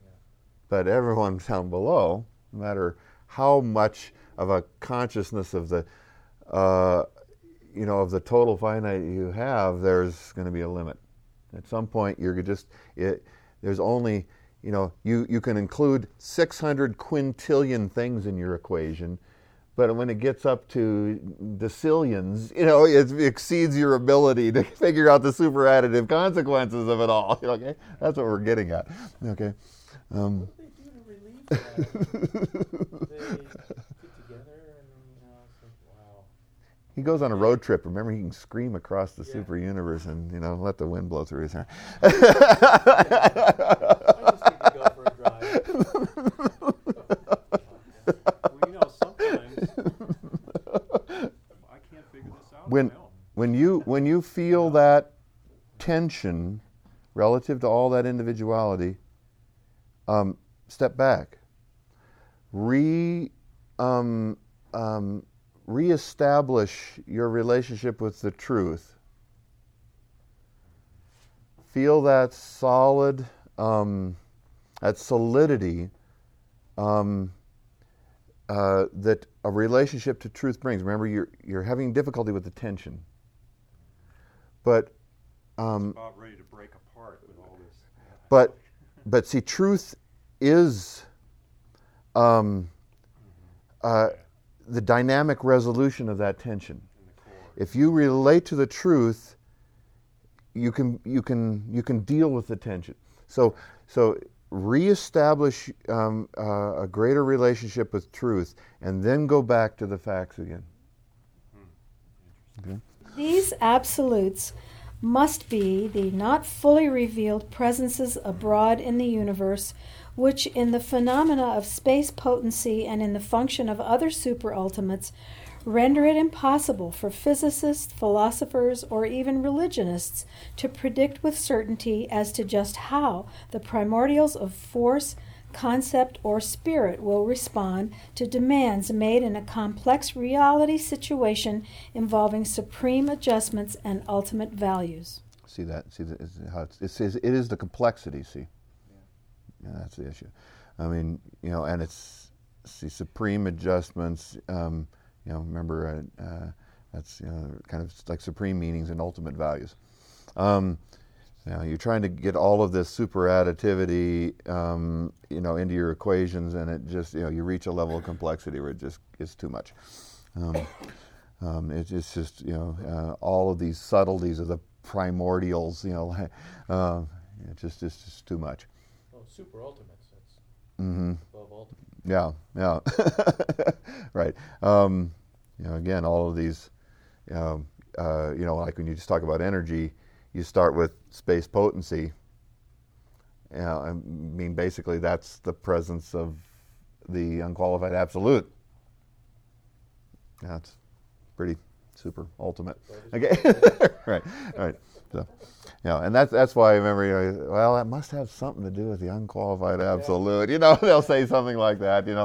But everyone down below, no matter how much of a consciousness of the uh, you know, of the total finite you have, there's going to be a limit. At some point, you're just, it, there's only, you know, you, you can include six hundred quintillion things in your equation, but when it gets up to decillions, you know, it exceeds your ability to figure out the superadditive consequences of it all. Okay? That's what we're getting at. Okay? Um, What do they do to relieve that? They get together and, you know, it's like, wow. He goes on a road trip. Remember, he can scream across the Yeah. super universe and, you know, let the wind blow through his hair. I just need to go for a drive. well, you know, sometimes I can't figure this out. When on my own. when you when you feel that tension relative to all that individuality, um, step back. Re um, um, reestablish your relationship with the truth feel that solid, um, that solidity um, uh, that a relationship to truth brings. Remember, you're you're having difficulty with the tension, but um, It's about ready to break apart with all this. but but see, truth is um, uh, the dynamic resolution of that tension. In the core. If you relate to the truth, you can you can you can deal with the tension. So so reestablish um, uh, a greater relationship with truth, and then go back to the facts again. Okay? These absolutes must be the not fully revealed presences abroad in the universe, which in the phenomena of space potency and in the function of other superultimates render it impossible for physicists, philosophers, or even religionists to predict with certainty as to just how the primordials of force, concept, or spirit will respond to demands made in a complex reality situation involving supreme adjustments and ultimate values. See that? See that? It's, how it's, it's, it is the complexity. See, yeah, that's the issue. I mean, you know, and it's see supreme adjustments. Um, You know, remember, uh, uh, that's you know, kind of like supreme meanings and ultimate values. Um, you know, you're trying to get all of this super additivity, um, you know, into your equations, and it just, you know, you reach a level of complexity where it just is too much. Um, um, it, it's just, you know, uh, all of these subtleties of the primordials, you know, uh, it just, it's just too much. Well, super ultimates, that's Mm-hmm. above ultimate. Yeah, yeah, right. Um, you know, again, all of these, um, uh, you know, like when you just talk about energy, you start with space potency. You know, I mean, basically, that's the presence of the unqualified absolute. That's pretty super ultimate. Okay, right, right. So, you know, and that's that's why I remember, you know, well, that must have something to do with the unqualified absolute. You know, they'll say something like that. You know.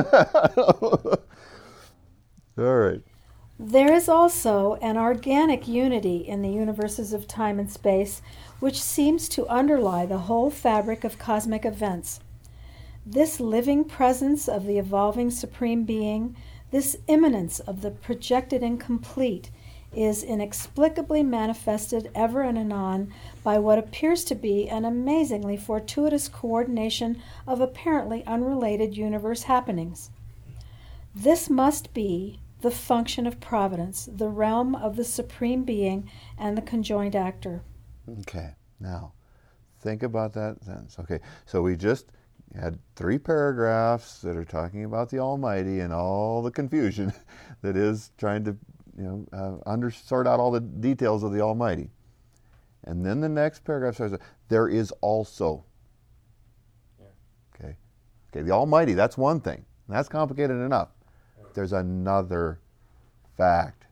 All right. There is also an organic unity in the universes of time and space which seems to underlie the whole fabric of cosmic events. This living presence of the evolving Supreme Being, this immanence of the projected incomplete, is inexplicably manifested ever and anon by what appears to be an amazingly fortuitous coordination of apparently unrelated universe happenings. This must be the function of providence, the realm of the Supreme Being and the conjoined actor. Okay, now think about that sentence. Okay, so we just had three paragraphs that are talking about the Almighty and all the confusion that is trying to, you know, uh, under sort out all the details of the Almighty. And then the next paragraph says, there is also. Yeah. Okay, okay, the Almighty, that's one thing. That's complicated enough. There's another fact.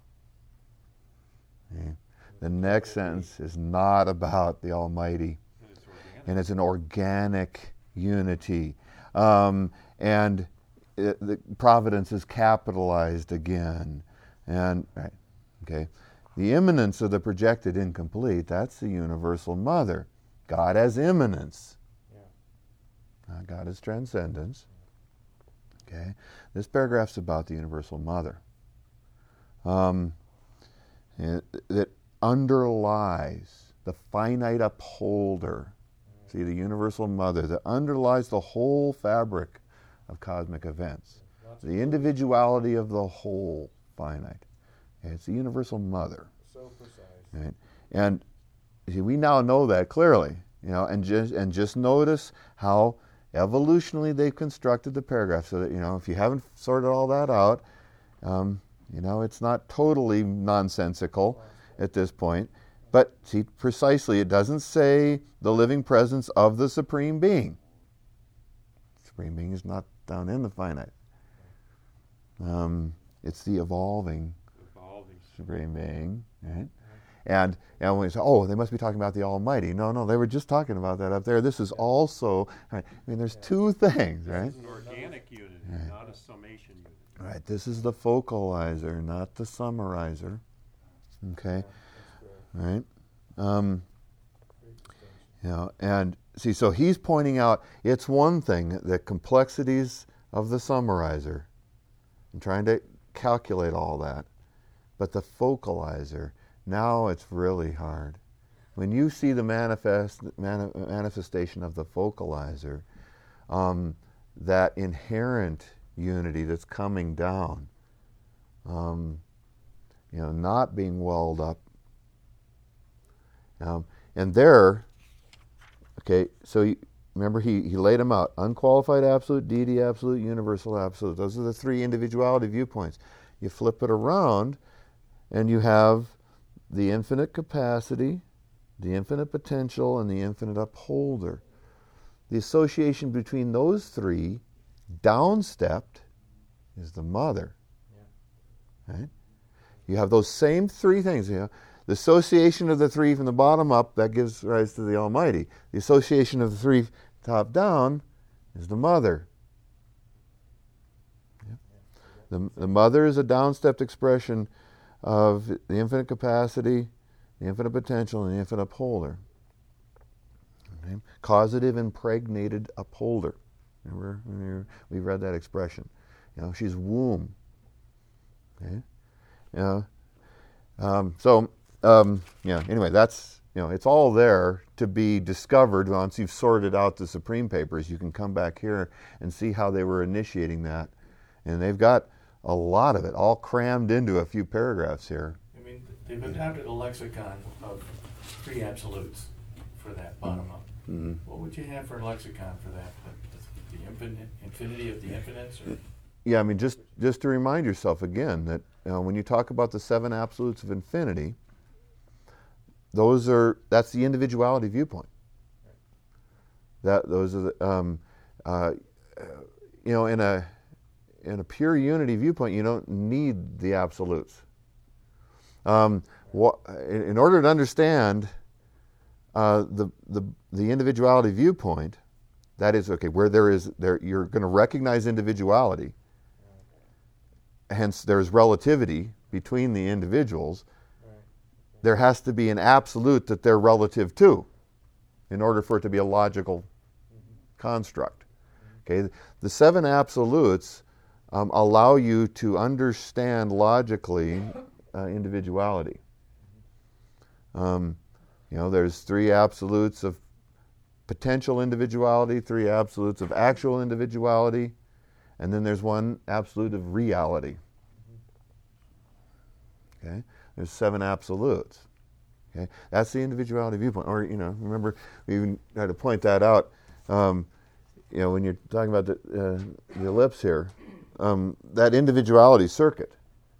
Okay. The next sentence is not about the Almighty, and it's an organic unity. Um, and it, the providence is capitalized again. And, right, okay, the immanence of the projected incomplete, that's the universal mother. God as immanence. Yeah. Uh, God as transcendence. Okay, this paragraph's about the universal mother. Um, it, that underlies the finite upholder. See, the universal mother that underlies the whole fabric of cosmic events. The individuality of the whole finite. Okay, it's the universal mother. So precise. Right? And see, we now know that clearly. You know, and just and just notice how evolutionally they've constructed the paragraph so that, you know, if you haven't sorted all that out, um, you know, it's not totally nonsensical at this point. But see, precisely, it doesn't say the living presence of the Supreme Being. Supreme Being is not down in the finite. Um, it's the evolving, Evolving. Supreme Being, right? And and when we say, oh, they must be talking about the Almighty. No, no, they were just talking about that up there. This is also, right? I mean, there's two things, right? This is an organic unity, Right. not a summation unity. Right. This is the focalizer, not the summarizer. Okay. Right. Um, You know, and see, so he's pointing out it's one thing, the complexities of the summarizer, and trying to calculate all that, but the focalizer, now it's really hard. When you see the manifest mani- manifestation of the focalizer, um, that inherent unity that's coming down, um, you know, not being welled up, um, and there. Okay, so you, remember he, he laid them out. Unqualified absolute, deity absolute, universal absolute. Those are the three individuality viewpoints. You flip it around and you have the infinite capacity, the infinite potential, and the infinite upholder. The association between those three, downstepped, is the mother. Yeah. Right? You have those same three things, you know. The association of the three from the bottom up, that gives rise to the Almighty. The association of the three top down is the Mother. Yeah. The, the Mother is a downstepped expression of the infinite capacity, the infinite potential, and the infinite upholder. Okay. Causative impregnated upholder. Remember, we read that expression. You know, she's womb. Okay. You know, um, so. Um, yeah, anyway, that's, you know, it's all there to be discovered. Once you've sorted out the Supreme Papers, you can come back here and see how they were initiating that. And they've got a lot of it all crammed into a few paragraphs here. I mean, they've adopted a lexicon of three absolutes for that bottom up. Mm-hmm. What would you have for a lexicon for that? The, the infinite, infinity of the infinites? Or? Yeah, I mean, just, just to remind yourself again that you know, when you talk about the seven absolutes of infinity, Those are that's the individuality viewpoint. That those are the um, uh, you know in a in a pure unity viewpoint you don't need the absolutes. Um, what, in, in order to understand uh, the the the individuality viewpoint, that is okay where there is there you're going to recognize individuality. Hence, there's relativity between the individuals. There has to be an absolute that they're relative to in order for it to be a logical mm-hmm. construct. Okay, the seven absolutes um, allow you to understand logically uh, individuality. Um, you know, there's three absolutes of potential individuality, three absolutes of actual individuality, and then there's one absolute of reality. Okay. There's seven absolutes. Okay, that's the individuality viewpoint. Or you know, remember we even had to point that out. Um, you know, when you're talking about the, uh, the ellipse here, um, that individuality circuit.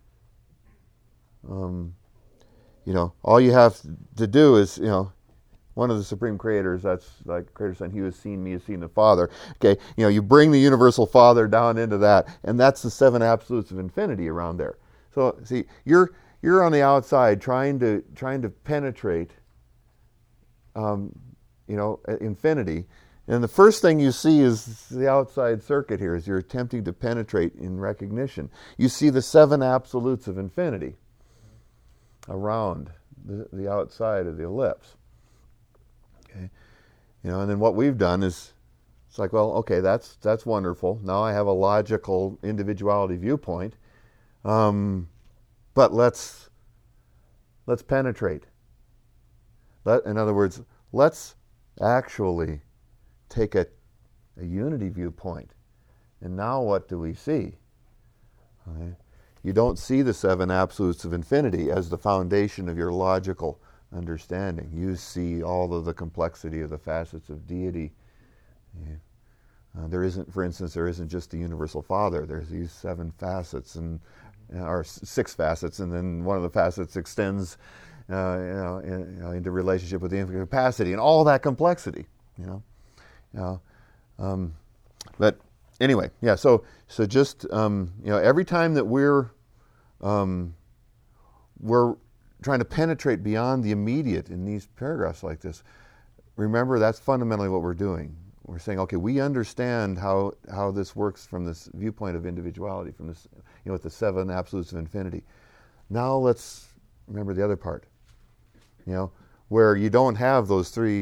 Um, you know, all you have to do is you know, one of the supreme creators. That's like Creator Son. He who has seen me has seen the Father. Okay, you know, you bring the universal Father down into that, and that's the seven absolutes of infinity around there. So see, you're You're on the outside trying to trying to penetrate, um, you know, infinity, and the first thing you see is the outside circuit here. As you're attempting to penetrate in recognition, you see the seven absolutes of infinity around the, the outside of the ellipse. Okay, you know, and then what we've done is, it's like, well, okay, that's that's wonderful. Now I have a logical individuality viewpoint. Um, But let's let's penetrate. Let, in other words, let's actually take a, a unity viewpoint. And now what do we see? Okay. You don't see the seven absolutes of infinity as the foundation of your logical understanding. You see all of the complexity of the facets of deity. Yeah. Uh, there isn't, for instance, there isn't just the universal Father. There's these seven facets and or six facets, and then one of the facets extends, uh, you know, in, you know, into relationship with the infinite capacity and all that complexity, you know. You know um, but anyway, yeah. So so just um, you know, every time that we're um, we're trying to penetrate beyond the immediate in these paragraphs like this, remember that's fundamentally what we're doing. We're saying, okay, we understand how, how this works from this viewpoint of individuality, from this, you know, with the seven absolutes of infinity. Now let's remember the other part, you know, where you don't have those three,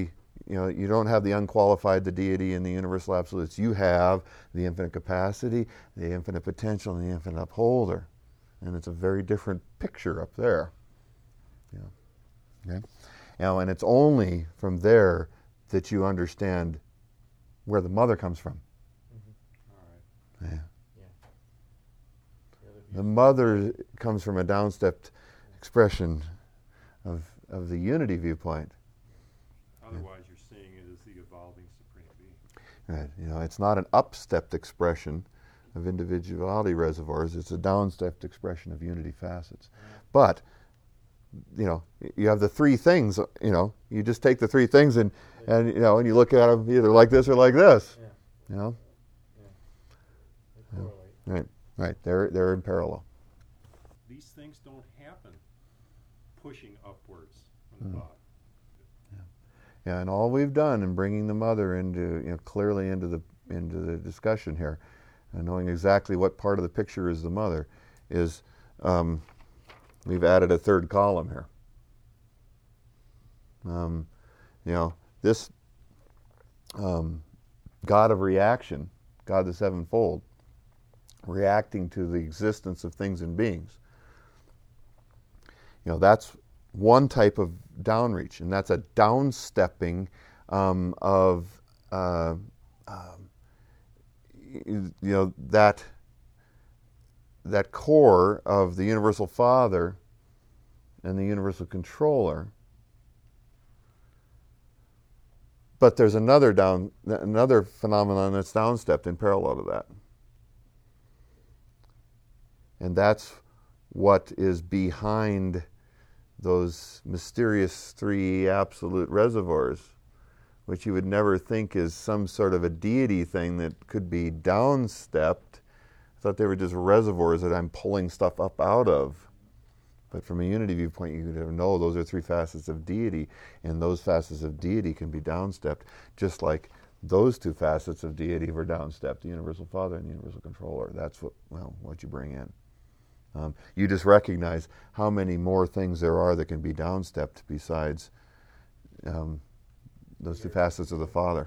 you know, you don't have the unqualified, the deity, and the universal absolutes. You have the infinite capacity, the infinite potential, and the infinite upholder. And it's a very different picture up there. Yeah. Okay? Now, and it's only from there that you understand where the mother comes from. Mm-hmm. All right. Yeah. Yeah. The mother comes from a downstepped expression of of the unity viewpoint. Otherwise, you're seeing it as the evolving supreme being. Right. You know, it's not an upstepped expression of individuality reservoirs. It's a downstepped expression of unity facets. But you know, you have the three things. You know, you just take the three things and and you know, and you look at them either like this or like this. Yeah. You know. Yeah. They correlate. Right. Right. They're they're in parallel. These things don't happen pushing upwards on the Mm. bottom. Yeah, and all we've done in bringing the mother into, you know, clearly into the into the discussion here, and knowing exactly what part of the picture is the mother, is um, we've added a third column here. Um, you know, this um, God of reaction, God the sevenfold, reacting to the existence of things and beings. You know, that's one type of downreach, and that's a downstepping um, of, uh, um, you know, that that core of the universal Father and the universal Controller. But there's another down, another phenomenon that's downstepped in parallel to that, and that's what is behind those mysterious three absolute reservoirs, which you would never think is some sort of a deity thing that could be downstepped. I thought they were just reservoirs that I'm pulling stuff up out of. But from a unity viewpoint, you could know those are three facets of deity, and those facets of deity can be downstepped, just like those two facets of deity were downstepped, the universal Father and the universal Controller. That's what, well, what you bring in. Um, you just recognize how many more things there are that can be downstepped besides um, those two facets of the Father.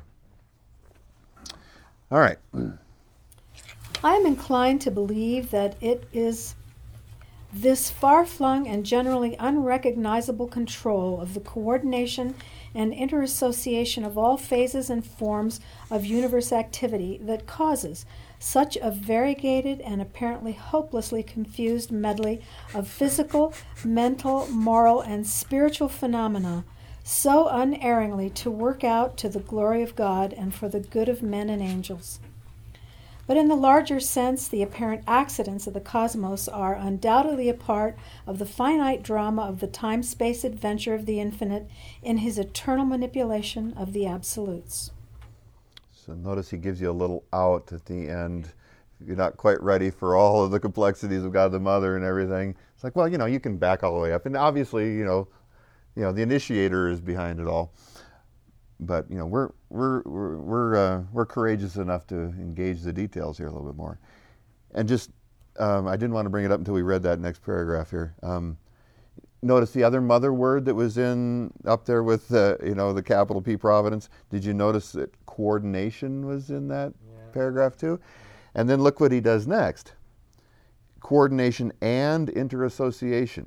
All right. I am inclined to believe that it is this far-flung and generally unrecognizable control of the coordination and interassociation of all phases and forms of universe activity that causes such a variegated and apparently hopelessly confused medley of physical, mental, moral, and spiritual phenomena so unerringly to work out to the glory of God and for the good of men and angels. But in the larger sense, the apparent accidents of the cosmos are undoubtedly a part of the finite drama of the time-space adventure of the infinite in his eternal manipulation of the absolutes. So notice he gives you a little out at the end. You're not quite ready for all of the complexities of God the Mother and everything. It's like, well, you know, you can back all the way up. And obviously, you know, you know, the initiator is behind it all. But you know, we're we're we're we're, uh, we're courageous enough to engage the details here a little bit more. And just, um, I didn't want to bring it up until we read that next paragraph here. Um, notice the other mother word that was in up there with uh, you know, the capital P Providence. Did you notice that coordination was in that yeah. paragraph too? And then look what he does next: coordination and interassociation.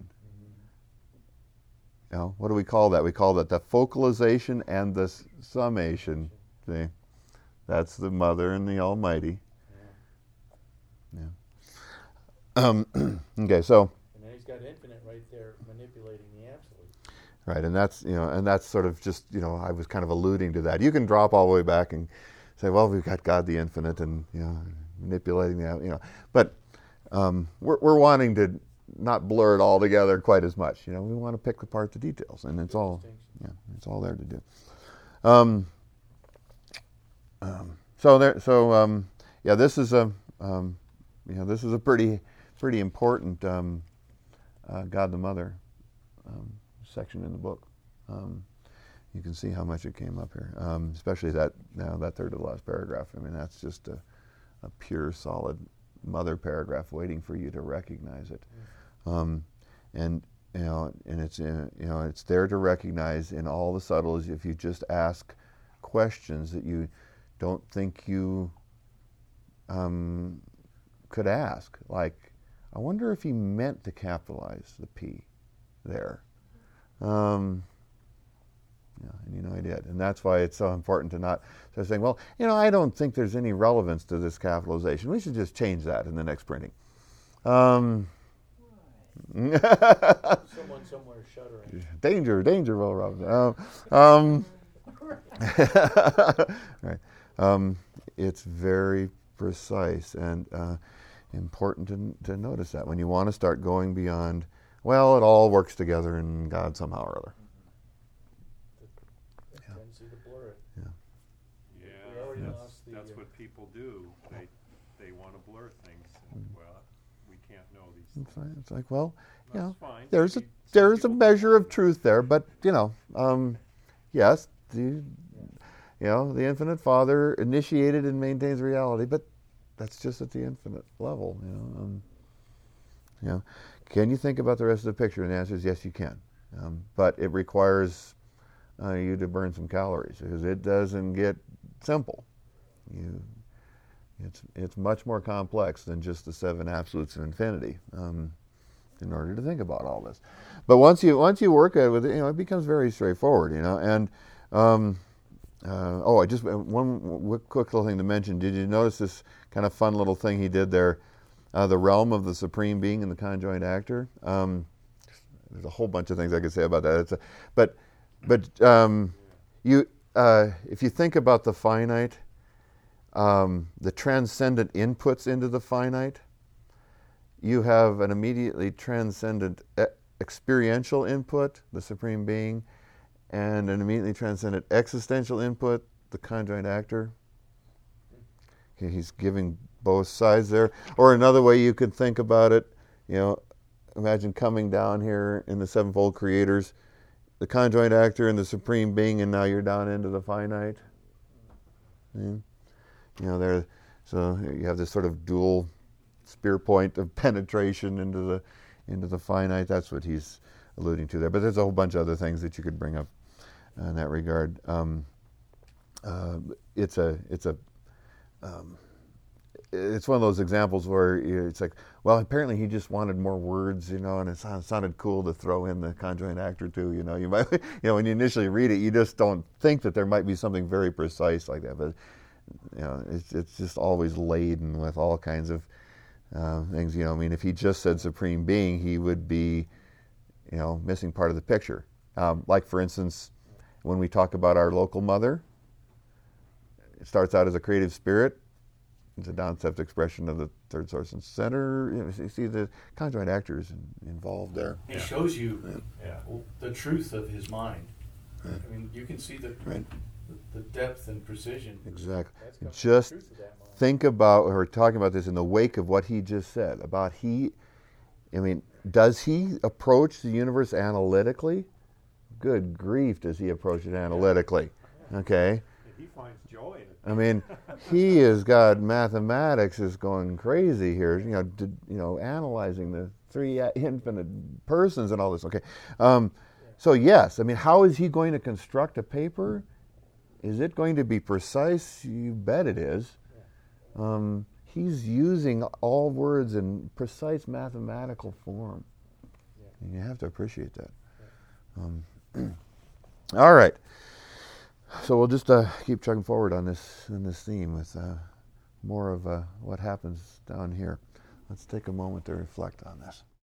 You know, what do we call that? We call that the focalization and the summation. See, that's the Mother and the Almighty. Yeah. yeah. Um, okay, so. And then he's got infinite right there, manipulating the absolute. Right, and that's you know, and that's sort of just you know, I was kind of alluding to that. You can drop all the way back and say, well, we've got God the infinite, and you know, manipulating the you know, but um, we're we're wanting to not blur it all together quite as much. You know, we want to pick apart the details, and it's all, yeah, it's all there to do. Um, um, so there, so um, yeah, this is a, um, you know, this is a pretty, pretty important um, uh, God the Mother um, section in the book. Um, you can see how much it came up here, um, especially that now that third to the last paragraph. I mean, that's just a, a pure, solid Mother paragraph waiting for you to recognize it. Um, and you know, and it's in, you know, it's there to recognize in all the subtleties. If you just ask questions that you don't think you um, could ask. Like, I wonder if he meant to capitalize the P there. Um, yeah, and you know, I did. And that's why it's so important to not start saying, well, you know, I don't think there's any relevance to this capitalization. We should just change that in the next printing. Um, Someone somewhere shuddering. Danger, danger, Will Robinson. Um, um, right. Um, it's very precise and uh, important to, to notice that when you want to start going beyond, well, it all works together in God somehow or other. The tendency to blur it. Yeah. Yeah, We already that's, lost the, that's uh, what people do. They they want to blur things. And, well, we can't know these things. It's like, it's like well, you That's know, fine. there's a Maybe some there's a people measure don't of truth there, but you know, um, yes, the you know the infinite Father initiated and maintains reality, but that's just at the infinite level. You know, um, you know, can you think about the rest of the picture? And the answer is yes, you can, um, but it requires uh, you to burn some calories because it doesn't get simple. You, it's it's much more complex than just the seven absolutes of infinity. Um, in order to think about all this, but once you once you work at it with it, you know, it becomes very straightforward. You know, and um, uh, oh, I just one w- quick little thing to mention. Did you notice this kind of fun little thing he did there? Uh, the realm of the supreme being and the conjoint actor. Um, there's a whole bunch of things I could say about that. It's a, but but um, you uh, if you think about the finite, um, the transcendent inputs into the finite. You have an immediately transcendent e- experiential input, the Supreme Being, and an immediately transcendent existential input, the conjoint actor. Okay, he's giving both sides there. Or another way you could think about it, you know, imagine coming down here in the sevenfold creators, the conjoint actor and the Supreme Being, and now you're down into the finite. Yeah. You know, there. So you have this sort of dual spear point of penetration into the into the finite. That's what he's alluding to there. But there's a whole bunch of other things that you could bring up in that regard. Um, uh, it's a it's a um, it's one of those examples where it's like, well, apparently he just wanted more words, you know, and it sounded cool to throw in the conjoint actor too. You know, you might, you know, when you initially read it, you just don't think that there might be something very precise like that. But you know, it's it's just always laden with all kinds of Uh, things, you know, I mean, if he just said Supreme Being, he would be, you know, missing part of the picture. Um, like, for instance, when we talk about our local mother, it starts out as a creative spirit. It's a down-stepped expression of the third source and center. You know, you see the conjoint actors in, involved there. It shows you Yeah. the truth of his mind. Right. I mean, you can see the, Right. the depth and precision. Exactly. That's coming from the Just truth of that mind. think about, or talking about this in the wake of what he just said about he, I mean, does he approach the universe analytically? Good grief, does he approach it analytically? Okay. And he finds joy in it. I mean, he has got mathematics is going crazy here. You know, did, you know, analyzing the three infinite persons and all this. Okay, um, so yes, I mean, how is he going to construct a paper? Is it going to be precise? You bet it is. Um, he's using all words in precise mathematical form. And you have to appreciate that. Um, all right. So we'll just uh, keep chugging forward on this on this theme with uh, more of uh, what happens down here. Let's take a moment to reflect on this.